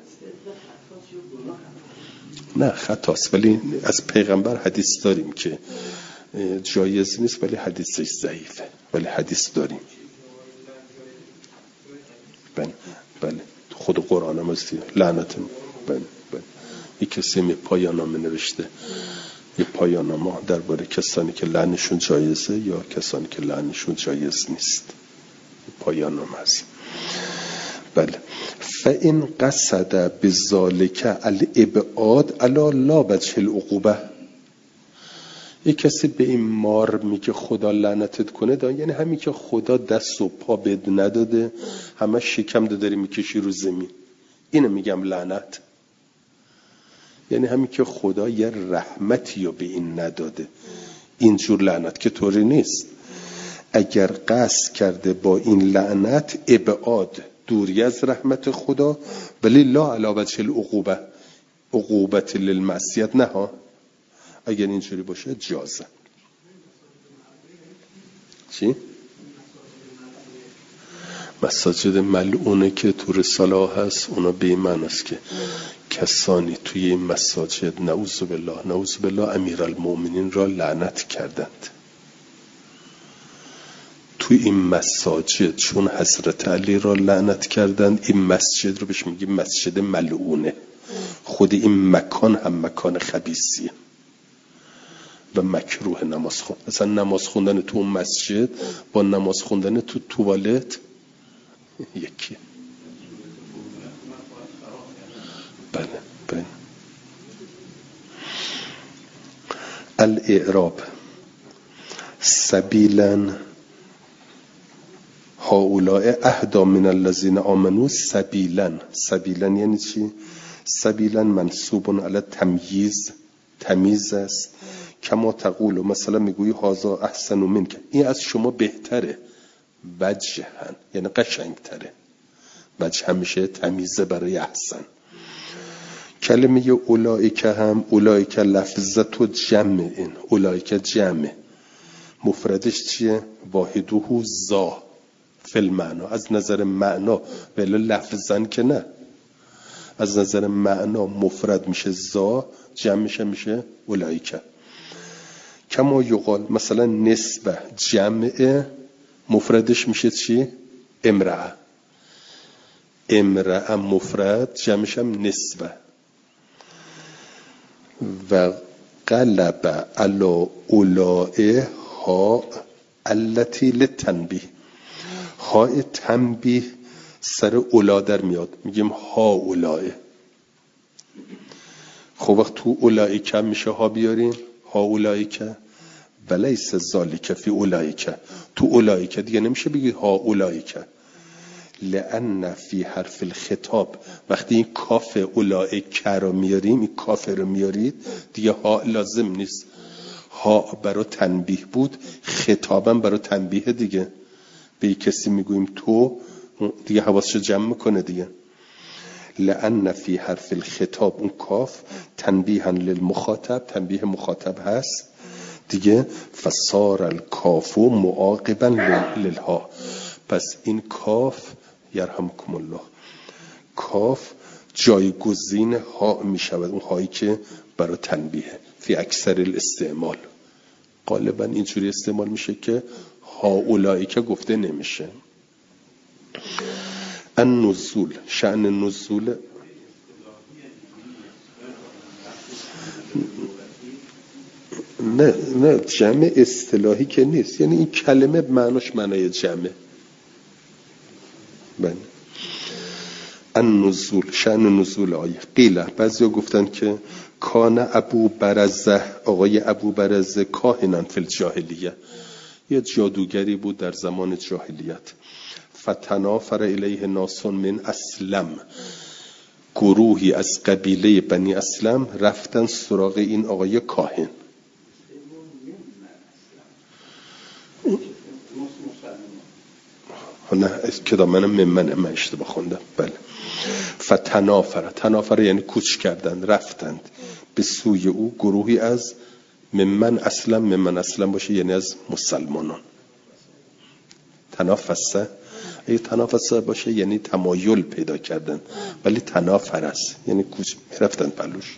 نه خطاست، ولی از پیغمبر حدیث داریم که جایز نیست، ولی حدیثش ضعیفه، ولی حدیث داریم. بله بله خود قرآن هم هستی لعنت. بله بله یک کسی می پایان نامه نوشته، یه پایان نامه درباره کسانی که لعنشون جایزه یا کسانی که لعنشون جایز نیست، پایان نامه هست. بله. فإن قصد بذلك الابعاد علی لا وجه العقوبه، یک کسی به این مار میگه خدا لعنتت کنه دا، یعنی همین که خدا دست و پا بد نداده، همه شکم داری میکشی رو زمین، اینو میگم لعنت. یعنی همین که خدا یه رحمتی رو به این نداده، اینجور لعنت که طوری نیست. اگر قصد کرده با این لعنت ابعاد، دوری از رحمت خدا، ولی لا علی وجه العقوبه، عقوبت للمعصیت نه ها. اگر اینجوری باشه جازه. چی؟ مساجد ملعونه که تو رساله هست، اونا به این معنی است که کسانی توی این مساجد نعوذ بالله نعوذ بالله امیرالمؤمنین را لعنت کردند. توی این مساجد چون حضرت علی را لعنت کردند، این مسجد رو بهش میگیم مسجد ملعونه. خود این مکان هم مکان خبیثیه و مکروه نماز خوندن. مثلا نماز خوندن تو مسجد با نماز خوندن تو توالت یکی. بله بله. الاعراب سبیلا هؤلاء اهدا من الذین آمنوا سبیلا. سبیلا یعنی چی؟ سبیلا منصوب علی تمییز، تمیز است. کما تقول، مثلا میگویی هذا احسن منک، این از شما بهتره. وجهن یعنی قشنگتره. وجه همیشه تمیزه برای احسن. کلمه اولئک هم، اولئک لفظت و جمع، این اولئک جمع، مفردش چیه؟ واحده ذا فی المعنا، از نظر معنا، ولی لفظن که نه، از نظر معنا مفرد میشه ذا، جمعش میشه اولئک. کما یقال مثلا نسبه جمع مفردش میشه چی؟ امرأه. امرأه مفرد جمعش هم نسبه. و قلب علی اولائه ها التی للتنبیه، های تنبیه سر اولا در میاد، میگیم ها اولائه. خب وقت تو اولائک میشه ها بیاریم، ها اولائک، ولیس ذالک فی اولائک، تو اولائک دیگه نمیشه بگی ها اولائک، لأن فی حرف الخطاب، وقتی این کاف اولائک رو میاریم، این کاف رو میارید دیگه ها لازم نیست. ها برای تنبیه بود، خطابم برای تنبیه دیگه. به یک کسی میگوییم تو، دیگه حواسش جمع میکنه دیگه. لأن فی حرف الخطاب، اون کاف تنبیها للمخاطب، تنبیه مخاطب هست دیگه. فصار الکاف معاقبا للها، پس این کاف یرحمکم الله، کاف جایگزین ها می شود، اون هایی که برای تنبیه. فی اکثر الاستعمال غالبا اینجوری استعمال میشه که ها اولایی که گفته نمیشه. النزول، شأن نزول نه نه جمع اصطلاحی که نیست، یعنی این کلمه معناش معنای جمع. بله. النزول، شأن نزول آیه. قیله، بعضیا گفتن که کان ابو برزه، آقای ابو برزه کاهنن فی الجاهلیه، یه جادوگری بود در زمان جاهلیت. فتنافر الیه ناس من اسلم، گروهی از قبیله بنی اسلم رفتن سراغ این آقای کاهن. نه کدام منم ممنه، من اشتباه خوندم. بله. فتنافر، تنافر یعنی کوچ کردن، رفتند به سوی او گروهی از ممن اسلم، ممن اسلم باشه یعنی از مسلمانان. تنافسه، اگه تنافسه باشه یعنی تمایل پیدا کردن، ولی تنافر است یعنی کوچ رفتن پلوش.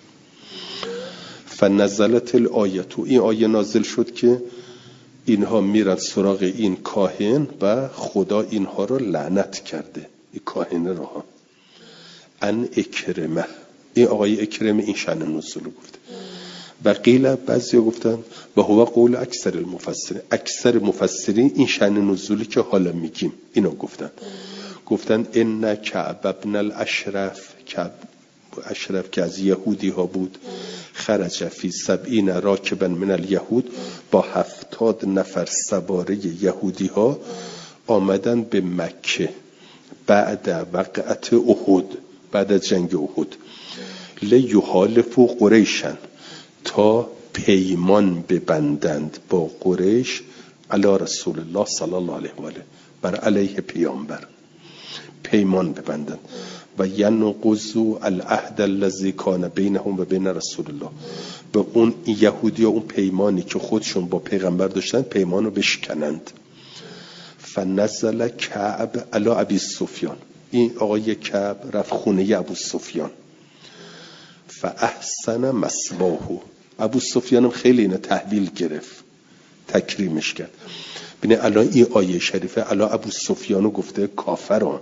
فنزلت الآیه، این آیه نازل شد که اینها میرن سراغ این کاهن و خدا اینها رو لعنت کرده، این کاهن رو ها. ان اکرمه، این آقای اکرمه این شأن نزول گفته. و قیل، بعضی گفتن و هو قول اکثر المفسرین، اکثر مفسرین این شأن نزولی که حالا میگیم اینو گفتن. گفتن ان کعب ابن الاشرف، کعب اشرف که از یهودی ها بود، خرج فی سبعین راکبا من الیهود، با هفتاد نفر سواره یهودی ها آمدن به مکه بعد وقعت احد، بعد از جنگ احد، لیحالفوا قریشن، تا پیمان ببندند با قریش علی رسول الله صلی الله علیه و آله، بر علیه پیامبر پیمان ببندند، و ینقضوا العهد الذی کان بینهم و بین رسول الله، به اون یهودی ها اون پیمانی که خودشون با پیغمبر داشتن پیمانو بشکنند. فنزل کعب علی ابی سفیان، این آقای کعب رفت خونه ابو سفیان، فاحسن مثواه، ابو سفیان هم خیلی اینو تحویل گرفت، تکریمش کرد. ببین الان این آیه شریفه الان ابو سفیانو گفته کافران،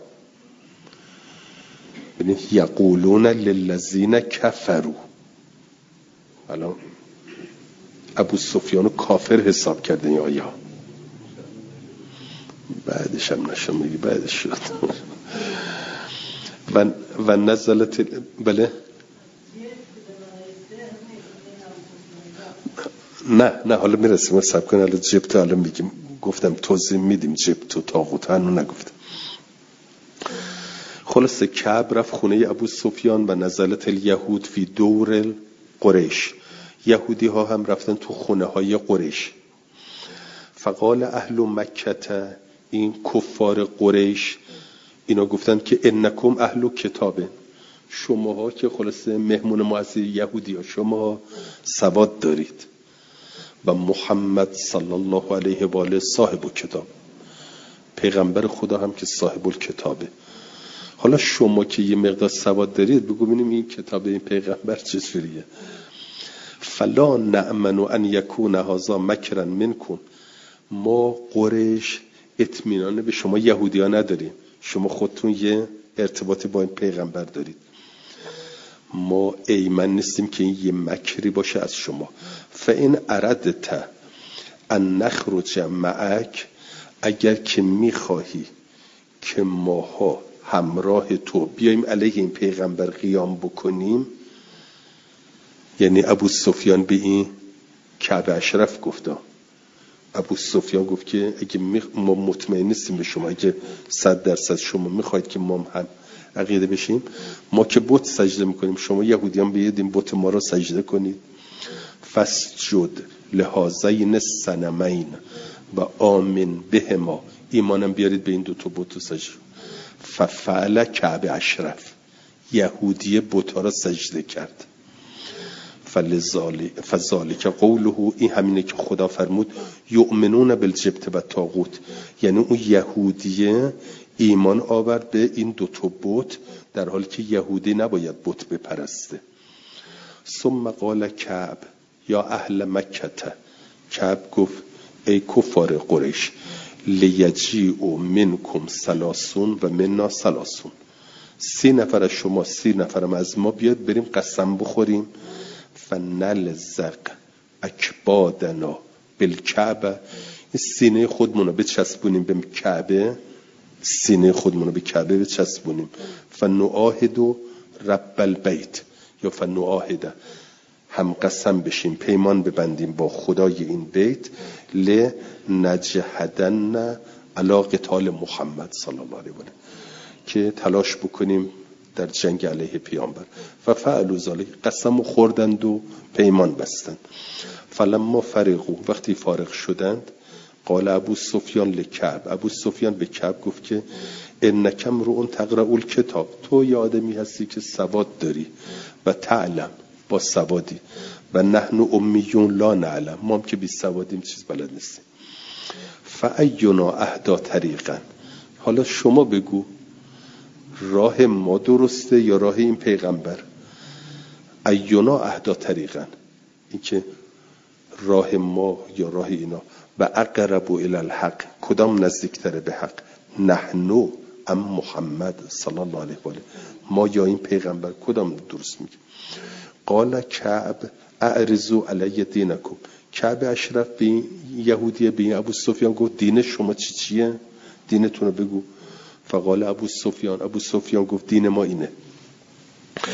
ببین یقولون للذین کفروا، الان ابو سفیانو کافر حساب کرده این آیه ها. بعدش هم نشون میگی بعدش شد و, و نزلت بله نه نه حالا میرسیم سب کنیم، حالا جبتو حالا میگیم، گفتم توضیح میدیم جبتو طاغوت هنو نگفتم. خلاصه کعب رفت خونه ابو سفیان و نزلت الیهود فی دور قریش، یهودی ها هم رفتن تو خونه های قریش. فقال اهل مکه، این کفار قریش اینا گفتن که انکم اهل کتابه، شماها که خلاصه مهمون ما از یهودی ها، شما سواد دارید و محمد صلی الله علیه و آله صاحب کتاب، پیغمبر خدا هم که صاحب الکتابه. حالا شما که یه مقدار سواد دارید بگو ببینیم این کتاب این پیغمبر چجوریه. فلا نأمن ان یکون هذا مکرا منکم، ما قریش اطمینان به شما یهودی ها نداریم، شما خودتون یه ارتباطی با این پیغمبر دارید، ما ایمن نیستیم که این یه مکری باشه از شما. فإن اردت ان نخرج معک، اگر که میخواهی که ماها همراه تو بیایم علیه این پیغمبر قیام بکنیم، یعنی ابو سفیان به این کعب اشرف گفتا، ابو سفیان گفت که اگه ما مطمئن نیستیم به شما، اگه صد درصد شما میخواید که ما هم عقیده بشیم، ما که بت سجده میکنیم، شما یهودیان بیاید این بت ما رو سجده کنید. فسجد لهذین الصنمین و آمن بهما، ایمانم بیارید به این دو تا بت سجده. ففعل کعب اشرف، یهودی بت‌ها را سجده کرد. فذالک قوله، این همینه که خدا فرمود یؤمنون بالجبت و طاغوت، یعنی اون یهودیه ایمان آورد به این دو تا بت، در حالی که یهودی نباید بت بپرسته. ثم قال کعب یا اهل مکه، کعب گفت ای کفار قریش، لیجیء منکم ثلاثون و منا ثلاثون، سی نفر از شما سی نفرم از ما بیاد بریم قسم بخوریم، فنلزق اکبادنا بالکعبه، این سینه خودمونو بچسبونیم به کعبه، سینه خودمونو به کعبه بچسبونیم، فنعاهد رب البیت یا فنعاهد، هم قسم بشیم پیمان ببندیم با خدای این بیت، لنجهدن علی قتال محمد صلی الله علیه و آله، که تلاش بکنیم در جنگ علیه پیامبر. ففعلوا ذلک، قسم خوردند و پیمان بستند. فلما فرغوا، وقتی فارغ شدند، قال ابو سفیان لکعب، ابو سفیان به کعب گفت که انک امرؤ تقرأ الکتاب، تو یه آدمی هستی که سواد داری، و تعلم، با سوادی، و نحن امیون لا نعلم، ما هم که بی سوادیم چیز بلد نیستیم. فاینا اهدا طریقا، حالا شما بگو راه ما درسته یا راه این پیغمبر؟ اینا اهدا طریقا، این که راه ما یا راه اینا، و اقرب الی الحق، کدام نزدیکتره به حق؟ نحنو ام محمد صلی الله علیه و آله، ما یا این پیغمبر، کدام درست میگه؟ قال کعب اعرضوا علی دینکم، کعب اشرف به یهودیه به ابو سفیان گفت دین شما چی چیه؟ دینتون رو بگو. فقال ابو سفیان، ابو سفیان گفت دین ما اینه،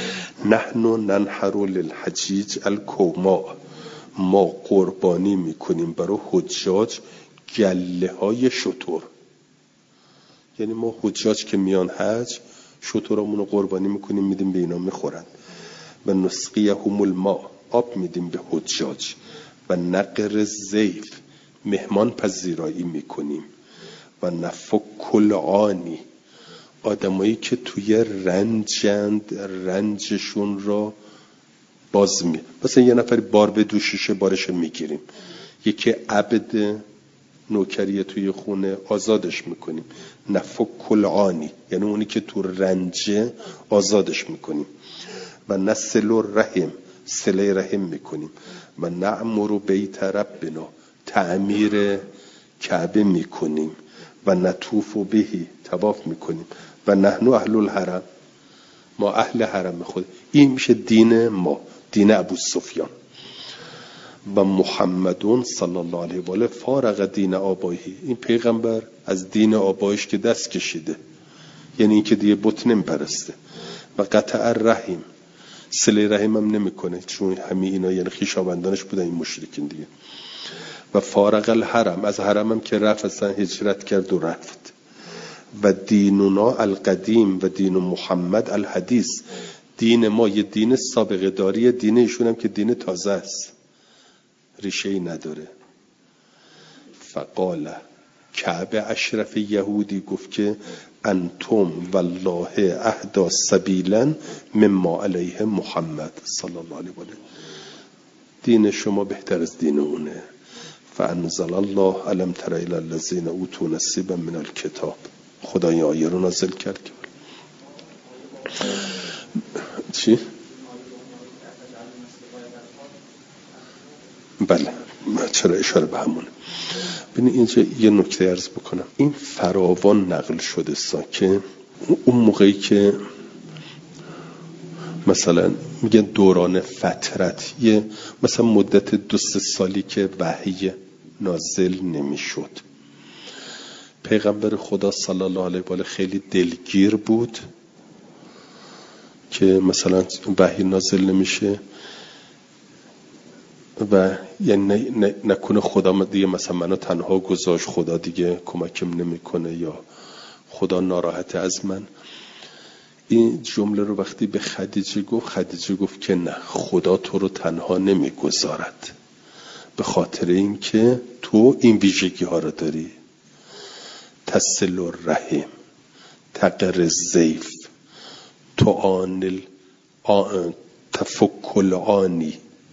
نحن ننحر للحجیج الکوما، ما قربانی میکنیم برای حجاج گله های شتر. یعنی ما حجاج که میان حج شترامونو قربانی میکنیم میدیم به اینا میخورن. و نسقیهم الماء، آب میدیم به حجاج. و نقر زیف، مهمان پذیرایی میکنیم. و نفک العانی، آدمایی که توی رنجند رنجشون را باز می، مثلا یه نفر بار به دوششه بارش میگیریم، یکی عبد نوکریه توی خونه آزادش میکنیم. نفک العانی یعنی اونی که تو رنجه آزادش میکنیم. و نصل الرحم، صله رحم میکنیم. و نعمر بیت ربنا، تعمیر کعبه میکنیم. و نطوف بهی، طواف میکنیم. و نحن اهل الحرم، ما اهل حرم خود. این میشه دین ما، دین ابو سفیان. و محمدون صلی الله علیه و آله فارغ دین آبایه، این پیغمبر از دین آبایش که دست کشیده، یعنی این که دیگه بت نمیپرسته. و قطع الرحم، صله رحم هم نمیکنه، چون همین اینا یعنی خویشاوندانش بودن این مشرکین دیگه. و فارغ الحرم، از حرم هم که رفت اصلا هجرت کرد و رفت. و دینونا القدیم و دین محمد الحدیث، دین ما یه دین سابقه داریه، دین ایشون هم که دین تازه است، ریشه ای نداره. فقال کعب اشرف یهودی گفت که انتم والله اهدا سبیلا مما علیه محمد صلی الله علیه و آله، دین شما بهتر از دین اونه. فانزل الله الم تر الی الذین اوتوا نصیبا من الکتاب، خدا این آیه رو نازل کرد که چی؟ بله، چرا اشاره به همونه. ببین اینجا یه نکته عرض بکنم، این فراوان نقل شده سا که اون موقعی که مثلا میگن دوران فترت، یه مثلا مدت دو سه سالی که وحی نازل نمیشد، پیغمبر خدا صلی الله علیه و آله خیلی دلگیر بود که مثلا وحی نازل نمیشه و یعنی نکنه خدا دیگه مثلا منو تنها گذاشت، خدا دیگه کمکم نمیکنه یا خدا ناراحت از من. این جمله رو وقتی به خدیجه گفت، خدیجه گفت که نه، خدا تو رو تنها نمیگذارد، به خاطر این که تو این ویژگی ها رو داری، تصل الرحم، تقر الضیف، تعانل تفک العانی.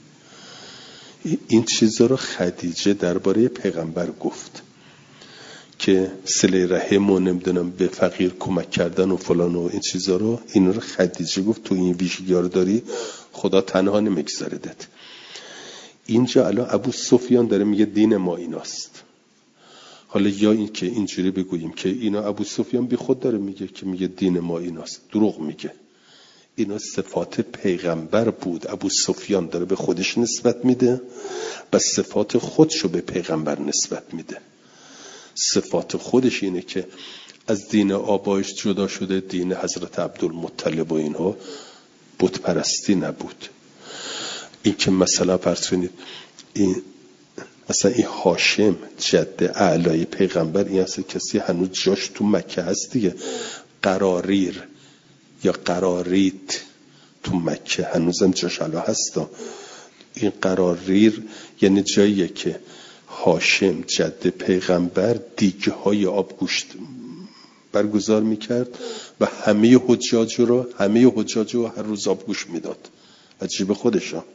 این چیزا رو خدیجه درباره پیغمبر گفت که صله رحم و نمیدونم به فقیر کمک کردن و فلان و این چیزا رو، این رو خدیجه گفت تو این ویژگی‌ها رو داری، خدا تنها نمیگذاردت. اینجا الان ابو سفیان داره میگه دین ما ایناست. حالا یا این که اینجوری بگوییم که اینا ابو سفیان بی خود داره میگه که میگه دین ما ایناست، دروغ میگه. اینا صفات پیغمبر بود، ابو سفیان داره به خودش نسبت میده و صفات خودشو به پیغمبر نسبت میده. صفات خودش اینه که از دین آبایش جدا شده، دین حضرت عبدالمطلب و اینها بت پرستی نبود. این که مثلا فرض کنید این مثلا این هاشم جد اعلای پیغمبر، این اصلا کسی هنوز جاش تو مکه هست دیگه، قراریر یا قراریت تو مکه هنوزم جاش علا هستا. این قراریر یعنی جاییه که هاشم جد پیغمبر دیگه های آبگوشت برگزار میکرد و همه حجاج رو همه حجاج رو هر روز آبگوشت میداد. عجیب خودشا.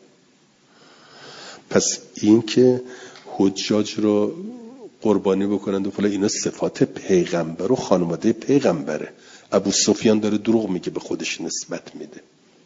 پس این که حجاج رو قربانی بکنند و فلا، اینا صفات پیغمبر و خانواده پیغمبره. ابو سفیان داره دروغ میگه، به خودش نسبت میده.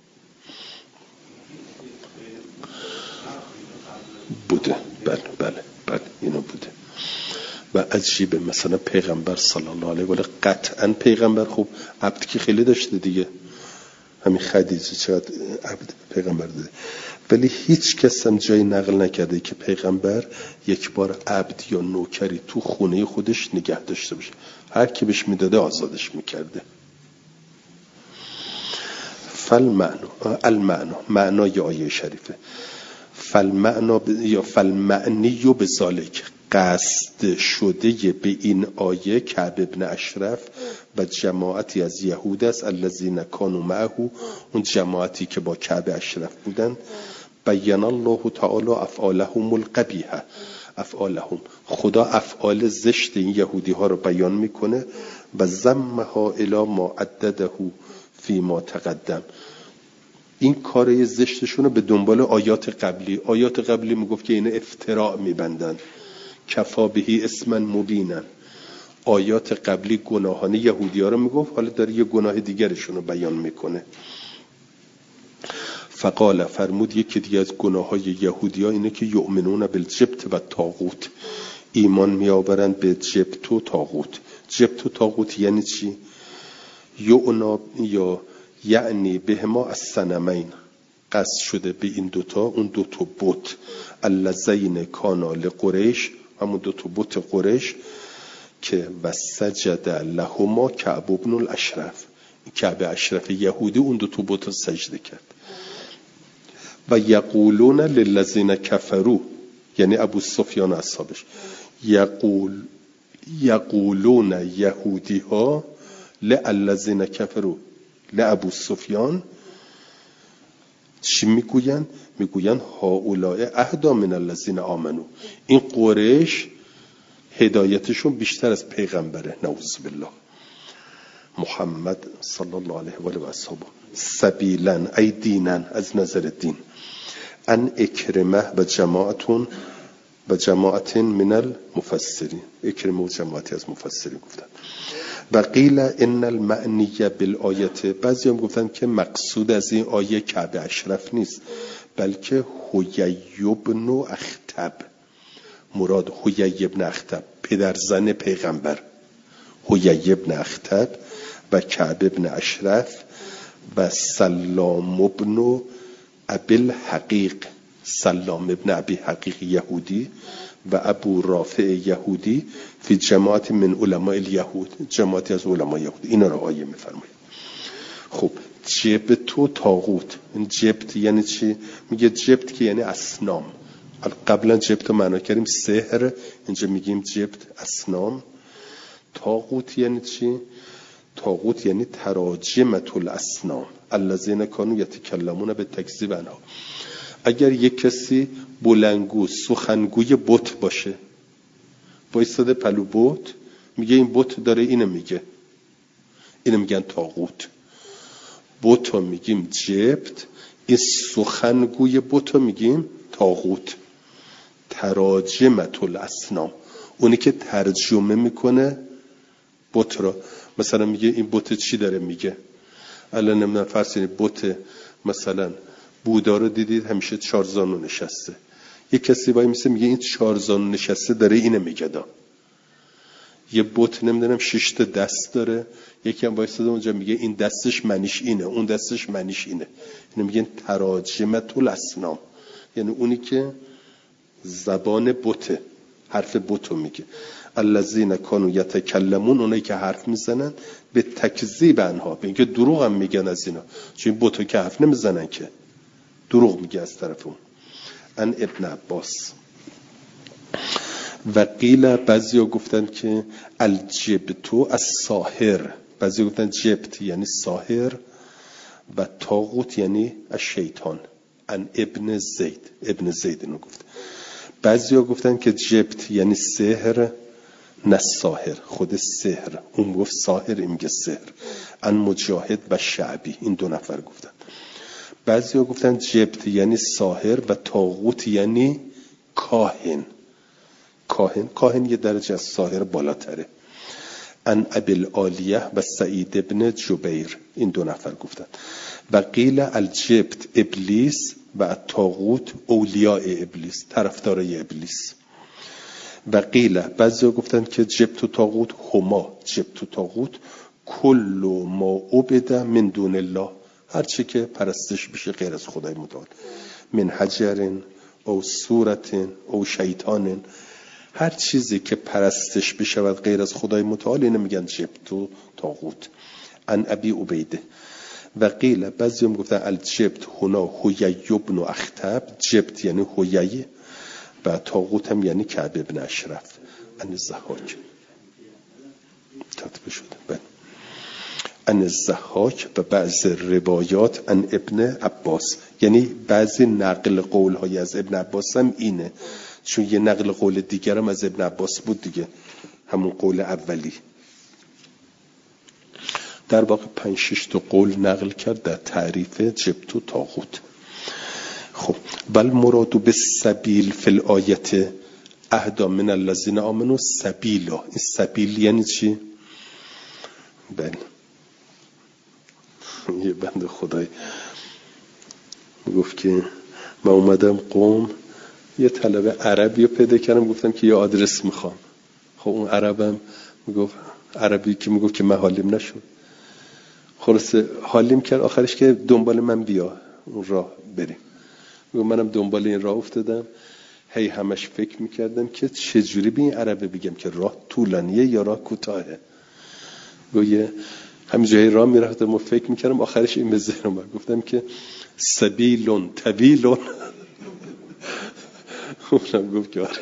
بوده، بله بله بله اینو بوده. و عجیبه مثلا پیغمبر صلی الله علیه و آله قطعا پیغمبر خوب عبد که خیلی داشته دیگه، همین خدیجه چقدر عبد پیغمبر داده، ولی هیچ کس هم جایی نقل نکرده که پیغمبر یک بار عبد یا نوکری تو خونه خودش نگه داشته باشه. هر کی بهش میداده آزادش میکرده. فالمعنى المعنى معنای آیه شریفه فالمعنى یا فالمعنی به ذالک قصد شده به این آیه کعب ابن اشرف و جماعتی از یهود است الذین کانوا معه اون جماعتی که با کعب اشرف بودند بیان الله تعالی افعالهم القبیحه افعالهم خدا افعال زشت این یهودی ها رو بیان میکنه و ذمها الی ما عدده فی ما تقدم این کار زشتشون رو به دنبال آیات قبلی آیات قبلی میگفت که این افتراء میبندن کفا بهی اسما مبینا آیات قبلی گناهان یهودی ها رو میگفت حالا داره یه گناه دیگرشون رو بیان میکنه فقال فرمود یکی دیگه از گناه های یهودی ها اینه که یؤمنون بالجبت و طاغوت ایمان میآورند به جبت و طاغوت جبت و طاغوت یعنی چی؟ یعنا یا یعنی به ما از سنمین قصد شده به این دوتا اون دوتا بت اللذین کانا لقریش همون دوتا بت قریش که و سجد لهما کعب ابن الاشرف کعب اشرف یهودی اون دوتا بت سجده کرد و یقولون للذین کفروا یعنی ابو سفیان اصحابش یقول یقولون یهودی ها للذین کفروا لابو سفیان چی میگوین؟ میگوین هؤلاء اهدا من الذین آمنوا این قریش هدایتشون بیشتر از پیغمبره نعوذ بالله محمد صلی الله علیه و آله و اصحابه سبیلا ای دینن از نظر دین ان اکرمه و جماعتون و جماعت من المفسرین اکرمه و جماعتی از مفسرین گفتن و قیل ان المعنی بالآیت بعضی هم گفتن که مقصود از این آیه کعب اشرف نیست بلکه حیی بن اخطب مراد حیی بن اخطب پدرزن پیغمبر حیی بن اخطب و کعب بن اشرف و سلام بن ابی حقیق سلام ابن ابی حقیق یهودی و ابو رافع یهودی فی جماعت من علماء الیهود جماعتی از علماء یهود اینا رو آیه میفرماید خب جبت و طاغوت این جبت یعنی چی؟ میگه جبت که یعنی اصنام قبلا جبت رو معنا کردیم سحر اینجا میگیم جبت اصنام طاغوت یعنی چی؟ طاغوت یعنی تراجمت الاصنام الذین کانوا یتکلمون به تکذیب آنها اگر یک کسی بلندگو سخنگوی بت باشه وایساده پلو بت میگه این بت داره اینو میگه اینو میگن طاغوت بت رو میگیم جبت این سخنگوی بت رو میگیم طاغوت تراجمت الاصنام اونی که ترجمه میکنه بت رو مثلا میگه این بت چی داره میگه الان نمیدونم فرض کنید بت مثلا بودا رو دیدید همیشه چهار زانو نشسته یک کسی وای میسه میگه این چهار زانو نشسته داره اینو میگه دا یه بت نمیدونم شش تا دست داره یکی هم وایساده اونجا میگه این دستش معنیش اینه اون دستش معنیش اینه اینو میگن تراجمت الاصنام یعنی اونی که زبان بت حرف بتو میگه الذین کانوا یتکلمون اونایی که حرف میزنن به تکذیب آنها به اینکه دروغ هم میگن از اینا چون بتو که حرف نمیزنن که دروغ میگه از طرف اون ان ابن عباس و قیل بعضیا گفتن که الجبتو از ساحر بعضیا گفتن جبت یعنی ساحر و طاغوت یعنی از شیطان ان ابن زید ابن زید اینو گفت بعضیا گفتن که جبت یعنی سحر نه ساحر خود سحر اون گفت ساحر این میگه سحر ان مجاهد و شعبی این دو نفر گفتن بعضیا گفتن جبت یعنی ساحر و طاغوت یعنی کاهن کاهن کاهن یه درجه از ساحر بالاتره ان ابی العالیه و سعید ابن جبیر این دو نفر گفتن و قیل الجبت ابلیس و الطاغوت اولیاء ابلیس طرفدارای ابلیس و قیل بعضیا گفتن که جبت و طاغوت هما جبت و طاغوت کل ما عبد من دون الله هر چی که پرستش بشه غیر از خدای متعال من حجر او صورت او شیطان هر چیزی که پرستش بشود غیر از خدای متعال اینو میگن جبت و طاغوت ان ابی عبیده و قیل بعضی هم گفتن الجبت هنا هویی ابن اخطب، جبت یعنی هویی و طاغوت هم یعنی کعب ابن اشرف. ان الضحاک تطبیق شده. بله. ان الضحاک و بعض روایات ان ابن عباس، یعنی بعضی نقل قول های از ابن عباس هم اینه، چون یه نقل قول دیگر هم از ابن عباس بود دیگه، همون قول اولی. در واقع پنج شش تا قول نقل کرد در تعریف جبت و طاغوت. خب بل مرادو به سبیل فی الآیت اهدا من الذین آمنوا سبیلا. این سبیل یعنی چی؟ بله یه بنده خدای گفت که من اومدم قم یه طلبه عربی رو پیدا کردم، گفتم که یه آدرس میخوام. خب اون عربم میگفت، عربی که میگفت که من حالیم نشد، خلاصه حالیم کرد، آخرش که دنبال من بیا اون راه بریم. میگم منم دنبال این راه افتادم، هی همش فکر میکردم که چجوری به این عربه بگم که راه طولانیه یا راه کوتاهه. گویه همین جایی راه میرفتم و فکر میکردم، آخرش این به ذهنم اومد، گفتم که سبیلون طویلون. اونم گفت که آره.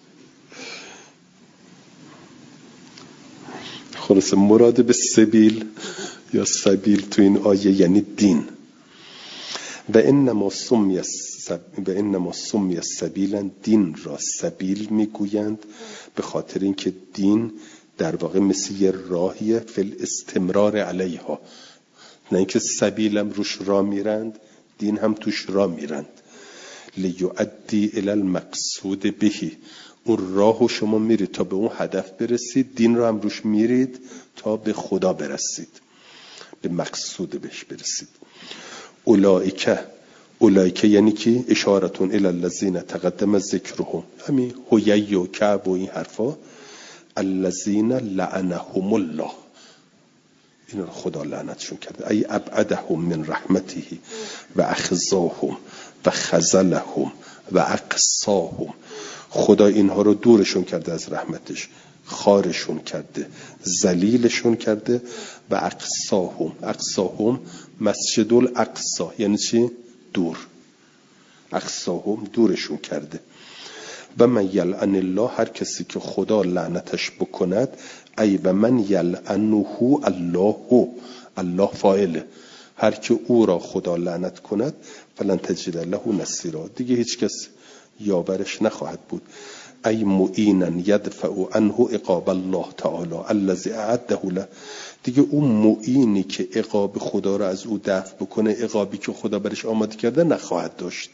خلاصه مراد به سبیل یا سبیل تو این آیه یعنی دین. و انما سمی و انما سمی سبیلا، دین را سبیل میگویند به خاطر اینکه دین در واقع مثل یه راهیه فل استمرار علیها، نه اینکه سبیلم روش راه میرند، دین هم توش راه میرند. لیؤدی الی المقصود بهی، اون راهو شما میرید تا به اون هدف برسید، دین رو هم روش میرید تا به خدا برسید، به مقصود بهش برسید. اولائکه، اولائکه یعنی کی؟ اشارتون الی الذین تقدم ذکرهم، همین هویی و کعب و این حرفا. الذین لعنهم الله، این رو خدا لعنتشون کرده. ای ابعدهم من رحمته و اخزاهم و خذلهم و اقصاهم، خدا اینها رو دورشون کرده از رحمتش، خارشون کرده، ذلیلشون کرده. و اقصاهم، اقصاهم مسجد الاقصی یعنی چی؟ دور. اقصاهم دورشون کرده. و من یلعن الله، هر کسی که خدا لعنتش بکند. ای و من یلعنه الله، الله فاعله، هر که او را خدا لعنت کند فلن تجد له نصیرا، دیگه هیچ کس یاورش نخواهد بود. ای معینا یدفع عنه عقاب الله تعالی الذی اعده له، دیگه اون معینی که عقاب خدا را از او دفع بکنه، عقابی که خدا برش آماده کرده نخواهد داشت.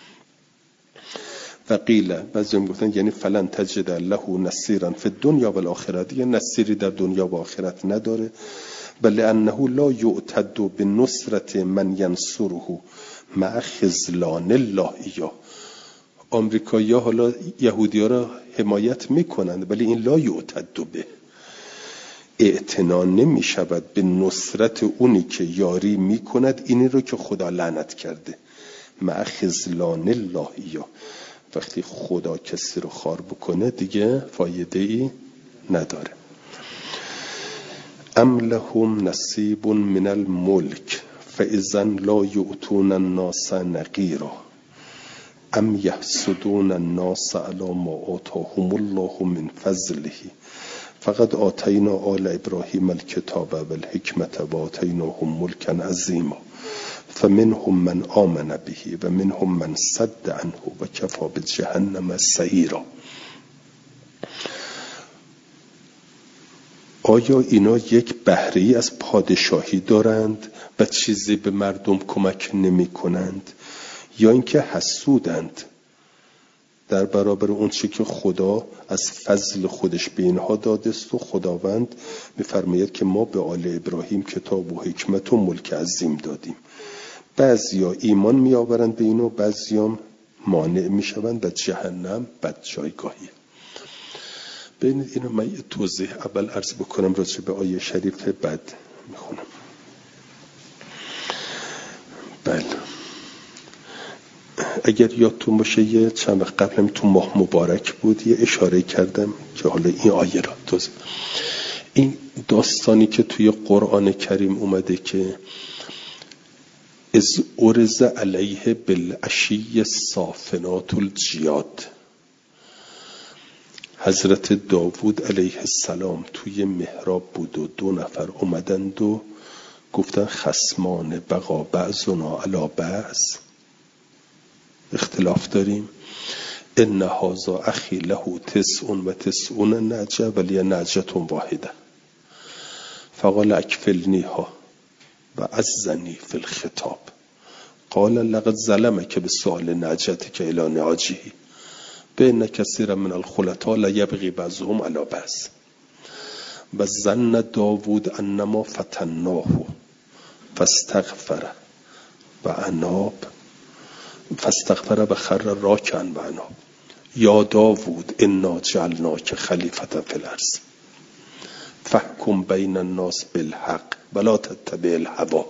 و قیل، بعضی هم گفتن یعنی فلن تجد له نصیرا فی الدنیا و الاخره، دیگه نصیری در دنیا و آخرت نداره. بل انه لا یعتد بنصرت من ینصره مع خذلان الله ایاه. آمریکایی‌ها حالا یهودی‌ها را حمایت میکنند، ولی این لا یعتد به، اعتنا نمی شود به نصرت اونی که یاری میکند اینی رو که خدا لعنت کرده. مع خذلان الله ایاه، وقتی خدا کسی رو خار بکنه دیگه فایده ای نداره. ام لهم نصیب من الملک فاذا لا یؤتون الناس نقیرا ام یحسدون الناس علی ما آتاهم الله من فضله فقد آتینا آل ابراهیم الکتاب و الحکمت و آتیناهم ملکا عظیما فمنهم من آمن به و منهم من صد عنه و کفی بجهنم سعیرا. آیا اینا یک بهره‌ای از پادشاهی دارند و چیزی به مردم کمک نمی کنند، یا اینکه حسودند در برابر اون چی که خدا از فضل خودش به اینها داده است؟ و خداوند می‌فرماید که ما به آل ابراهیم کتاب و حکمت و ملک عظیم دادیم. بعضیا ایمان می‌آورند به اینو، بعضیا مانع می‌شوند و جهنم بد جایگاهیه. ببینید اینو من یه توضیح اول عرض بکنم راجع به آیه شریف، بعد میخونم. بله، اگر یادتون باشه یه چند وقت قبل هم تو ماه مبارک بود یه اشاره کردم که حالا این آیه را توضیح. این داستانی که توی قرآن کریم اومده که از ارز علیه بالعشی صافنات الجیاد. حضرت داوود علیه السلام توی محراب بود و دو نفر اومدند و گفتن خصمان بقا بعضنا علی بعض، اختلاف داریم. ان هذا اخی له تسع و تسعون نعجه ولی نعجه واحده فقال اکفلنیها و عزنی فی الخطاب قال لقد ظلمک بسؤال نعجتک الی نعاجه بین کثیر من الخلطاء لا یبغی بعضهم علی بعض و ظن داوود انما فتناه فاستغفر و اناب فاستغفر و خر راکعا و اناب یا داوود انا جعلناک خلیفة فی الارض فاحکم بین الناس بالحق ولا تتبع الهوی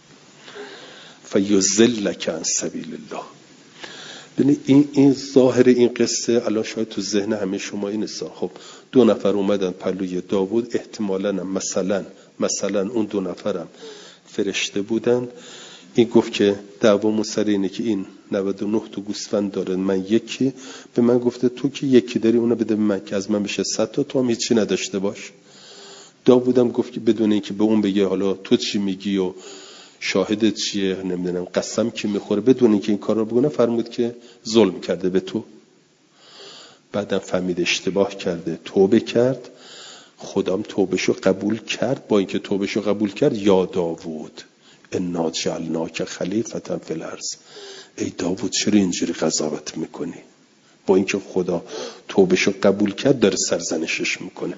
فیضلک عن سبیل الله. ببینید این این ظاهر این قصه الان شاید تو ذهن همه شما این است. خب دو نفر اومدن پلوی داوود، احتمالاً مثلا مثلا اون دو نفرم فرشته بودن. این گفت که دعوامون سر اینه که این نود و نه تا گوسفند داره، من یکی. به من گفته تو که یکی داری اونو بده به من که از من بشه صد تا، تو هم هیچی نداشته باش. داوودم گفت که بدون اینکه به اون بگه حالا تو چی میگی و شاهدت چیه، نمیدونم قسم کی میخوره، بدون اینکه این کار رو بکنه فرمود که ظلم کرده به تو. بعدم فهمید اشتباه کرده، توبه کرد، خدام توبهشو قبول کرد. با اینکه توبهشو قبول کرد، یا داوود انا جعلناک خلیفة فی الارض، ای داوود چرا اینجوری قضاوت میکنی؟ با اینکه خدا توبهشو قبول کرد داره سرزنشش میکنه.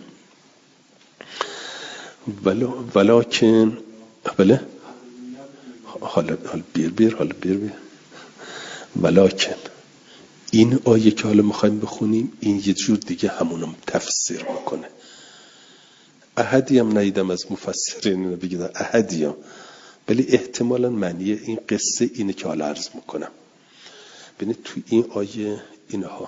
ولا ولکن بله حالا حالا بیر بیر حالا بیر بیر ولکن این آیه که حالا میخوایم بخونیم این یه جور دیگه همونو تفسیر میکنه. احدی هم ندیدم از مفسرین اینو بگیدن، احدی هم، ولی احتمالاً معنی این قصه اینه که حالا عرض میکنم. ببینید تو این آیه اینها،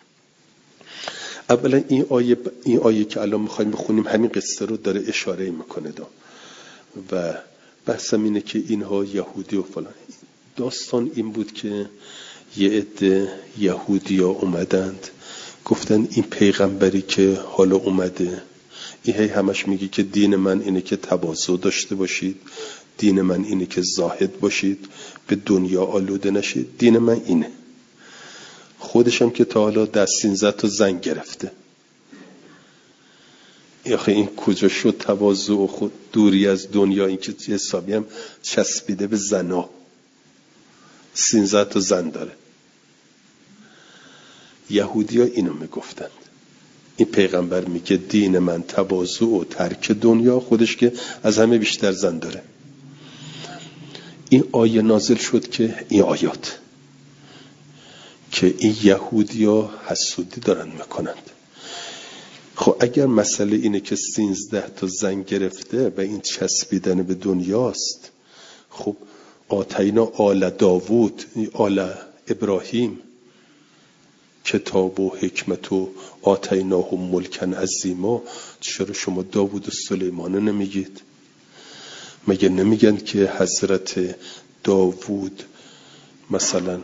اولا این آیه این آیه که الان میخوایم بخونیم همین قصه رو داره اشاره میکنه دا. و بحثم اینه که اینها یهودی و فلان. داستان این بود که یه عده یهودی ها اومدند گفتن این پیغمبری که حالا اومده این هی همش میگه که دین من اینه که تواضع داشته باشید، دین من اینه که زاهد باشید، به دنیا آلوده نشید، دین من اینه. خودشم که تا حالا دستین زد و زن گرفته. آخه این کجا شد تواضع و خود دوری از دنیا؟ این که حسابی هم چسبیده به زنا، سینزت و زن داره. یهودی ها اینو میگفتند. این پیغمبر میگه دین من تواضع و ترک دنیا، خودش که از همه بیشتر زن داره. این آیه نازل شد که این آیات که این یهودی ها حسودی دارن میکنند. خب اگر مسئله اینه که سینزده تا زن گرفته و این چسبیدن به دنیاست، خب آتینا آل داوود آل ابراهیم کتاب و حکمت و آتیناهم ملکن عظیما، چرا شما داوود و سلیمان نمیگید؟ مگه نمیگن که حضرت داوود مثلا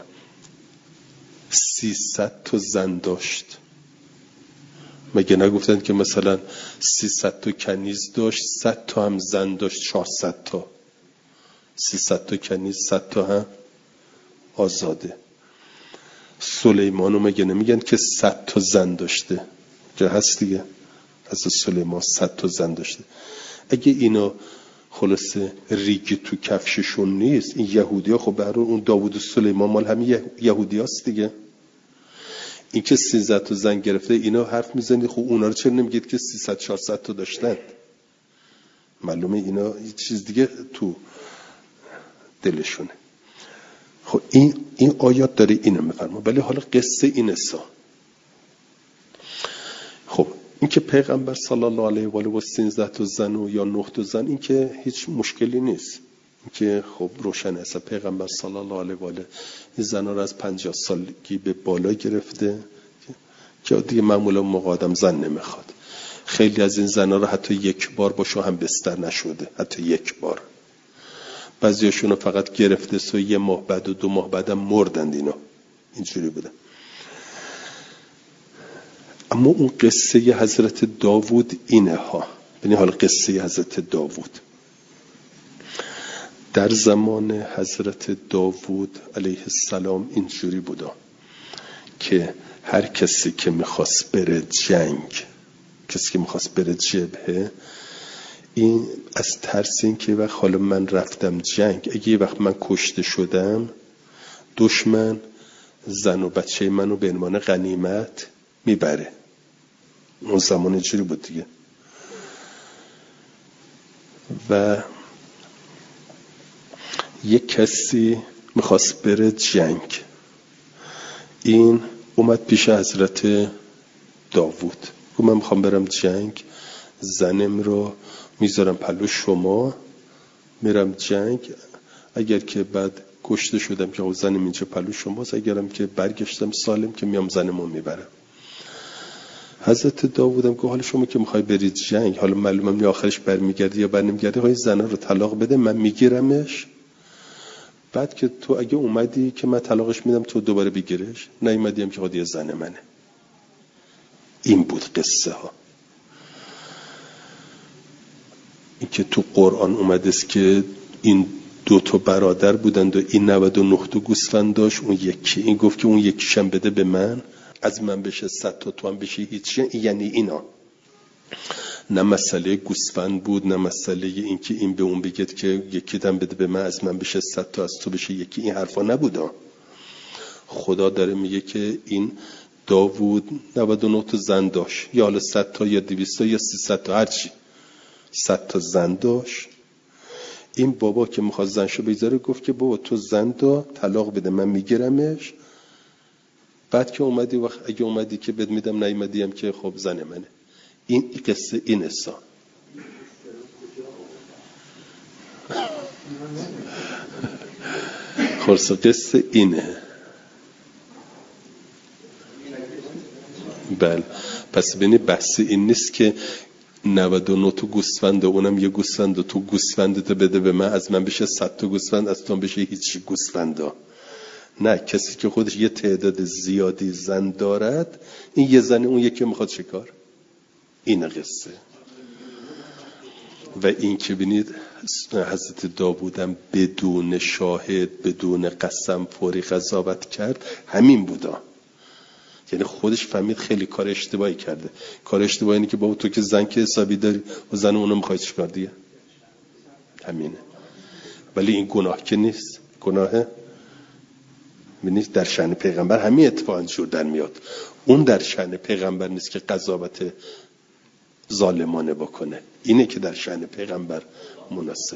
سیصد تا زن داشت؟ مگه نگفتن که مثلا سیصد تا کنیز داشت، صد تا هم زن داشت، چهارصد تا، سیصد تا کنیز، صد تا هم آزاده. سلیمانو مگه نمیگن که صد تا زن داشته؟ که هست دیگه، حضرت سلیمان صد تا زن داشته. اگه اینا خلاصه ریگ تو کفششون نیست، این یهودی ها خب برای اون داوود و سلیمان مال همین یهودی هاست دیگه. این که سیزده تا زن گرفته اینا حرف میزنید، خب اونا رو چرا نمیگید که سیصد چهارصد تا داشتن؟ معلومه اینا یه چیز دیگه تو دلشونه. خب این این آیات داره اینو میفرما. ولی حالا قصه اینه سا. خب این که پیغمبر صلی الله علیه و آله و سیزده تا زن و یا نه تا زن، این که هیچ مشکلی نیست. این که خب روشن است. پیغمبر صلی الله علیه و آله این زنا رو از پنجاه سالگی به بالا گرفته که دیگه معمولا مقادم زن نمیخواد. خیلی از این زنا رو حتی یک بار با شوهر بستر نشده، حتی یک بار. بعضیاشون رو فقط گرفته سو یه ماه بعد و دو ماه بعدم مردند. اینا اینجوری بودن. اما اون قصه حضرت داوود اینه ها. ببین حالا قصه حضرت داوود در زمان حضرت داوود علیه السلام اینجوری بودا که هر کسی که میخواست بره جنگ، کسی که میخواست بره جبهه، این از ترس این که وقت حالا من رفتم جنگ، اگه یه وقت من کشته شدم، دشمن زن و بچه منو به عنوان غنیمت میبره. اون زمان اینجوری بود دیگه. و یک کسی میخواست بره جنگ، این اومد پیش حضرت داوود، گفت من میخوام برم جنگ، زنم رو میذارم پلو شما، میرم جنگ، اگر که بعد کشته شدم که زنم اینجا پلو شماست، اگرم که برگشتم سالم که میام زنمو میبرم. حضرت داوودم گفت حالا شما که میخوای برید جنگ، حالا معلومه می آخرش برمیگردی یا برنمیگردی، های زنه رو طلاق بده، من میگیرمش، بعد که تو اگه اومدی که من طلاقش میدم تو دوباره بگیرش، نیومدیم که خودی زن منه. این بود قصه ها. این که تو قرآن اومده است که این دو تا برادر بودند و این نود و نه تا گوسفند داشت، اون یکی این گفت که اون یکیشم بده به من، از من بشه صد تا، تو هم بشه هیچ. یعنی اینا نه مسئله گوسفند بود، نه مسئله این که این به اون بگید که یکی دم بده به من، از من بشه صد تا، از تو بشه یکی. این حرفا نبودا. خدا داره میگه که این داوود نود و نه تا زن داشت، یا حالا صد تا یا دویست تا یا سیصد تا، هرچی، صد تا زن داشت. این بابا که میخواد زنشو بگذاره گفت که بابا تو زن دا طلاق بده، من میگیرمش، بعد که اومدی وقت اگه اومدی که بد میدم، نیومدیم که خب زن منه. این قصه این اصلا خلاصه قصه اینه. بله، پس ببینی بحث این نیست که نود و نه تا گوسفند، اونم یه گوسفند، تو گوسفندت بده به من، از من بشه صد تا گوسفند، از تو بشه هیچ گوسفندا. نه، کسی که خودش یه تعداد زیادی زن دارد، این یه زن، اون یکی میخواد شکار. این قصه. و این که بینید حضرت داوودم بدون شاهد، بدون قسم فوری قضاوت کرد، همین بودا. یعنی خودش فهمید خیلی کار اشتباهی کرده. کار اشتباهی اینه که بابا تو که زن که حسابی داری و زن اونو میخوای چیکار دیگه؟ همینه. ولی این گناه که نیست. گناهه ببینید در شأن پیغمبر همین اتفاقا جور در میاد. اون در شأن پیغمبر نیست که قضاوت ظالمانه بکنه، اینه که در شأن پیغمبر مناسب.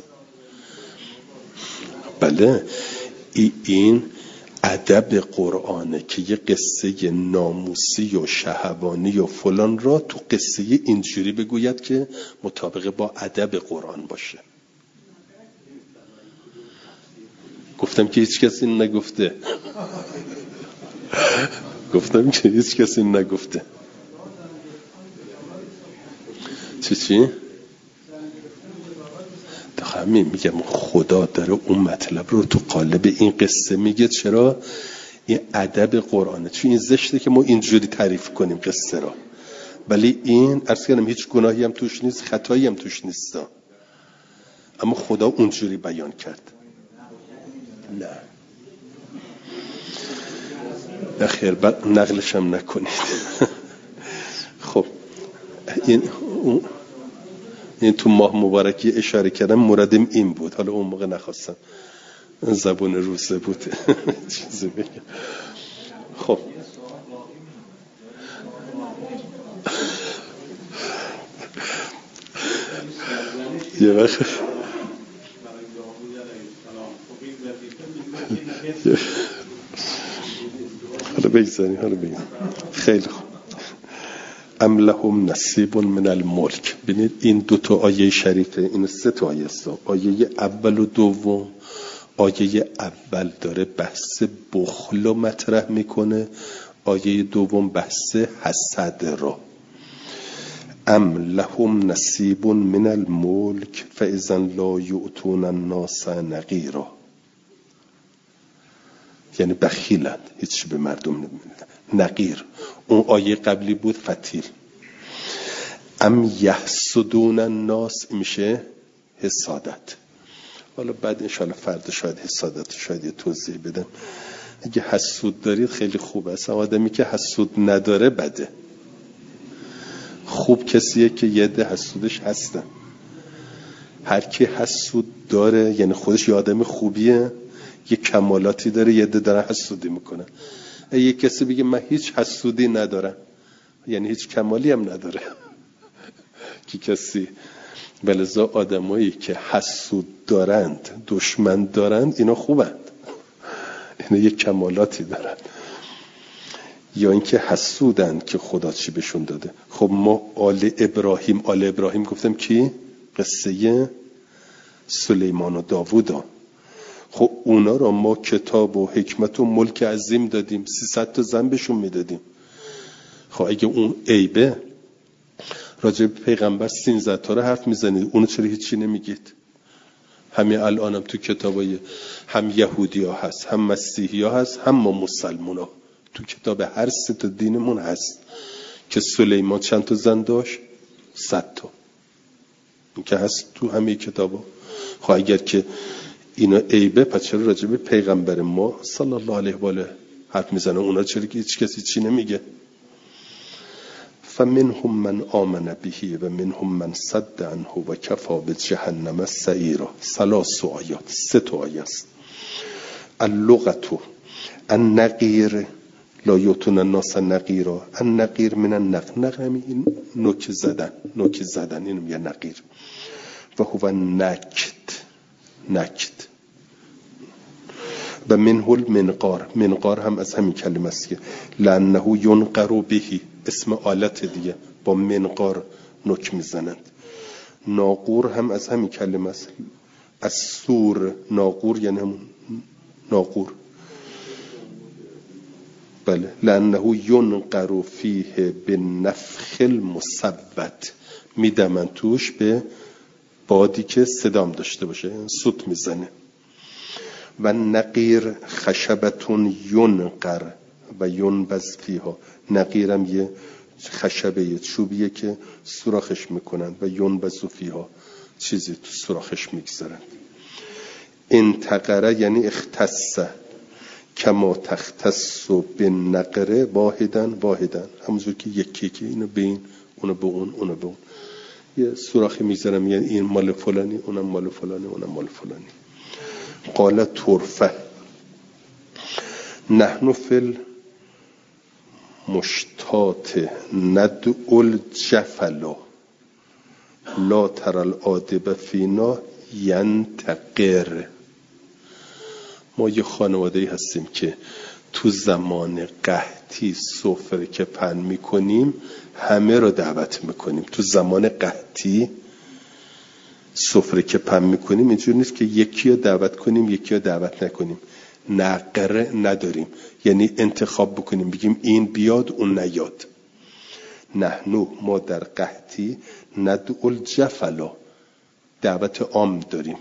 بله، این ادب قرآنه که یه قصه ناموسی و شهوانی و فلان را تو قصه اینجوری بگوید که مطابق با ادب قرآن باشه. گفتم که هیچ کسی نگفته. گفتم که هیچ کسی نگفته. چی چی؟ همین میگم خدا داره اون مطلب رو تو قالب این قصه میگه. چرا؟ این ادب قرآنه. چون این زشته که ما اینجوری تعریف کنیم قصه را، ولی این عرض کردم هیچ گناهی هم توش نیست، خطایی هم توش نیست، اما خدا اونجوری بیان کرد. نه نه خیر، بعد نقلش هم نکنید. خب این این تو ماه مبارکی اشاره کردم، مرادم این بود. حالا اون موقع نخواستم، زبون روسه بود چیزی بگم. خب یه وقت حالا بگذاریم حالا بگذاریم خیلی خوب. ام لهم نصیب من الملک. ببینید این دو تا آیه شریفه، این سه تا آیه است. آیه اول و دوم، آیه اول داره بحث بخل مطرح میکنه، آیه دوم بحث حسد رو. ام لهم نصیب من الملک فاذا لا یؤتون الناس نقیرا، یعنی بخیلند، هیچ به مردم نمیدن. نقیر اون آیه قبلی بود فتیل. ام یحسدون الناس میشه حسادت. حالا بعد انشاءالله فردا شاید حسادت شاید یه توضیح بدم. اگه حسود دارید خیلی خوب است، آدمی که حسود نداره بده. خوب کسیه که یه ده حسودش هستن. هر کی حسود داره یعنی خودش یه آدم خوبیه، یه کمالاتی داره، یه ده داره حسودی میکنه. یه کسی بگه من هیچ حسودی ندارم یعنی هیچ کمالی هم نداره. کی کسی بلزا آدمایی که حسود دارند، دشمن دارند، اینا خوبند، اینا یه کمالاتی دارند. یا اینکه حسودند که خدا چی بهشون داده. خب ما آل ابراهیم آل ابراهیم گفتم کی؟ قصه سلیمان و داوود ها. خب اونا را ما کتاب و حکمت و ملک عظیم دادیم، سیصد تا زن بهشون میدادیم. خب اگه اون عیبه راجع به پیغمبر سیزده تا رو حرف میزنید، اونو چرا هیچی نمیگید؟ همین الانم تو کتابای هم یهودی ها هست، هم مسیحی ها هست، هم ما مسلمون ها. تو کتاب هر سه تا دینمون هست که سلیمان چند تا زن داشت؟ صد تا. این که هست تو همه کتابا. خب اگر که اینا عیبه پس چرا راجع به پیغمبر ما صلی الله علیه و آله حرف میزنه؟ اونا چرا که هیچ کسی چی نمیگه؟ فمنهم من آمن به و منهم من صد عنه و کفا بجهنم سعیرا. ثلاث آیات، سه تا آیه است. اللغة النقیر لا یؤتون الناس نقیرا. النقیر من النق، نق همین نوک زدن، نوک زدن اینو میگه نقیر. و هو نکت، نکت. و منه المنقار، منقار هم از همین کلمه است که لانه ینقر به، اسم آلت دیگه، با منقار نوک میزنند. ناقور هم از همین کلمه است، از سور. ناقور یعنی همون ناقور. بله. لانه ینقر فیه بالنفخ المصوت، میدمن توش به بادی که صدام داشته باشه، سوت میزنه. و نقیر خشبتون ینقر و ینبذ فیها. نقیرم یه خشبه، یه چوبیه که سوراخش میکنن و ینبذ فیها، چیزی تو سوراخش میگذارن. انتقره یعنی اختصه، کما تختص بالنقره واحدن واحدن، همونجور که یکی که اینو به این، اونو به اون، اونو به اون، یه سوراخی میذارم، یعنی این مال فلانی، اونم مال فلانی، اونم مال فلانی. قال طرفه نحن فی المشتات ندعو الجفلا لا ترى العادب فینا ینتقر. ما یه خانواده‌ای هستیم که تو زمان قحطی سفره که پهن میکنیم همه رو دعوت میکنیم. تو زمان قحطی سفره که پهن میکنیم اینجور نیست که یکی رو دعوت کنیم یکی رو دعوت نکنیم. نقره نداریم، یعنی انتخاب بکنیم بگیم این بیاد اون نیاد. نحنو ما در قحطی ندعو الجفلا، دعوت عام داریم.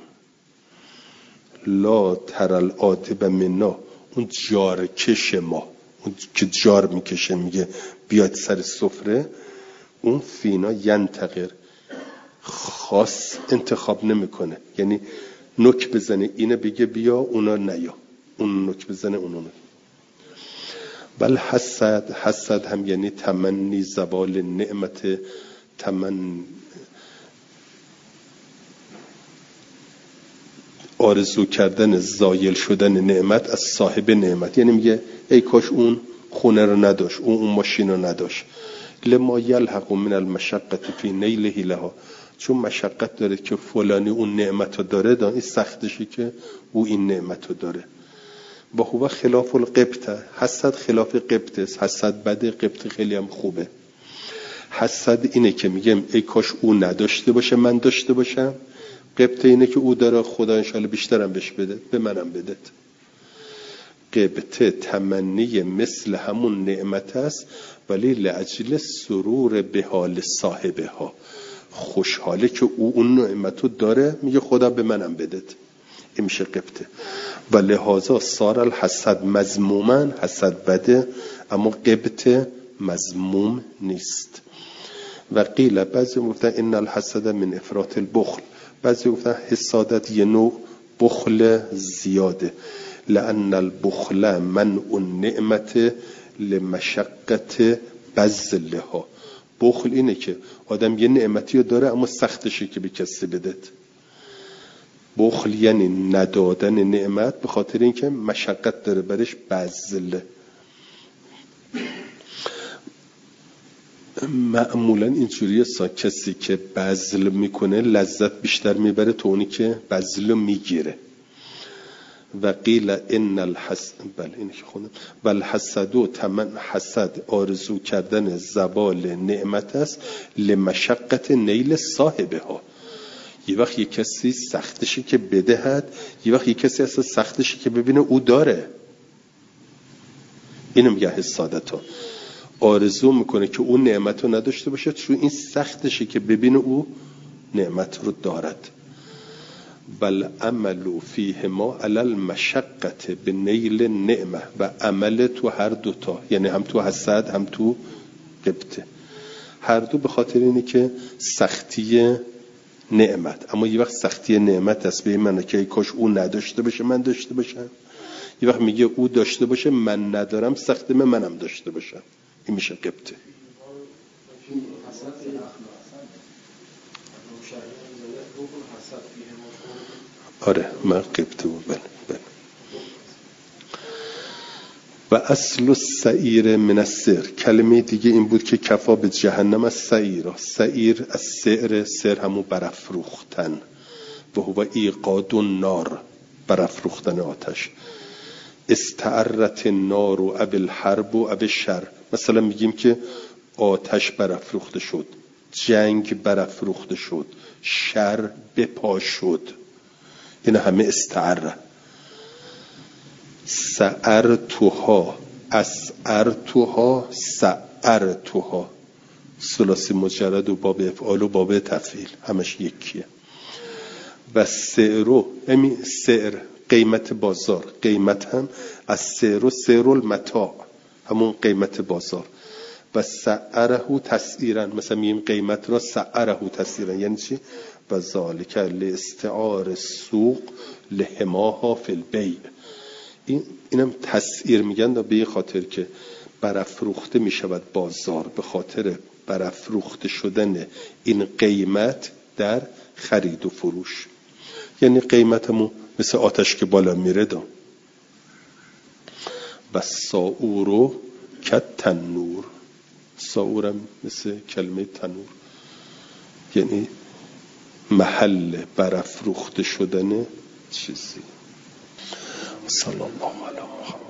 لا ترى العاتب منا، اون جار کش ما، اون که جار میکشه میگه بیاد سر سفره، اون فینا ینتقر، خاص انتخاب نمیکنه، یعنی نوک بزنه اینه بگه بیا اونا نیا، اون نوک بزنه اونا نیا. بل حسد، حسد هم یعنی تمنی زوال نعمت، تمن آرزو کردن زایل شدن نعمت از صاحب نعمت، یعنی میگه ای کاش اون خونه رو نداشت، اون اون ماشین رو نداشت. لما یلحق من المشقت فی نیله لها، چون مشقت داره که فلانی اون نعمت رو داره، داره این سختشه که او این نعمت رو داره. با هو خلاف القبطه، حسد خلاف قبطه است. حسد بده، قبط خیلی هم خوبه. حسد اینه که میگم ای کاش او نداشته باشه من داشته باشم. قبط اینه که او داره، خدا انشالله بیشترم بهش بده، به منم بده. قبطه تمنی مثل همون نعمت است، ولی لاجل سرور به حال صاحبه ها، خوشحاله که او اون نعمتو داره، میگه خدا به منم بدت. این میشه قبطه. و لحاظا صار الحسد مذموما، حسد بده اما قبطه مذموم نیست. و قیل، بعضی گفتن ان الحسد من افراط البخل، بعضی گفتن حسادت یه نوع بخل زیاده، لان البخل منع النعمت لمشقت بذلها. بخل اینه که آدم یه نعمتی رو داره اما سختشه که به کسی بدهد. بخل یعنی ندادن نعمت به خاطر اینکه مشقت داره برش بذل. معمولا اینجوریه سا کسی که بذل میکنه لذت بیشتر میبره تو اونی که بذل میگیره. و قیل ان الحسد، بله اینه که خوندم، و الحسد و تمن، حسد آرزو کردن زوال نعمت است لمشقت نیل صاحبه ها. یه وقت یه کسی سختشه که بدهد، یه وقت یه کسی اصلا سختشه که ببینه او داره. اینو میگه حسادت ها، آرزو میکنه که اون نعمت رو نداشته باشه چون این سختشه که ببینه او نعمت رو دارد. بل عملو فیه ما علی المشقت به نیل نعمه، و عمل تو هر دوتا، یعنی هم تو حسد هم تو قبطه، هر دو به خاطر اینه که سختی نعمت. اما یه وقت سختی نعمت است به این معنی که کاش او نداشته باشه من داشته باشم، یه وقت میگه او داشته باشه من ندارم، سخت من منم داشته باشم. این میشه قبطه. آره من قبطه بود. بله بله. و اصل السعیر من السعر، کلمه دیگه این بود که کفا به جهنم از سعیرا. سعیر از سعر، سعر همون برافروختن، و هو ایقاد النار، برافروختن آتش. استعرت النار و اب الحرب و اب شر. مثلا میگیم که آتش برافروخته شد، جنگ برافروخته شد، شر بپا شد. این همه استعره. سعرتها، اسعرتها، سعرتها، ثلاثی مجرد و باب افعال و باب تفعیل همش یکیه. و سعرو، همین سعر قیمت بازار، قیمت هم از سعر و سعر المتاع همون قیمت بازار. و سعره تسعیرا، مثلا میگیم قیمت را سعره تسعیرا، یعنی چی؟ و ذالک لاستعار سوق لحماها فی البیع. این اینم تسعیر میگن به این خاطر که برافروخته میشود بازار، به خاطر برافروخته شدن این قیمت در خرید و فروش. یعنی قیمتمون مثل آتش که بالا میره دا. و ساورو کت تنور، ساورم مثل کلمه تنور، یعنی محل برافروخته شدن چیزی. صلی الله علیه و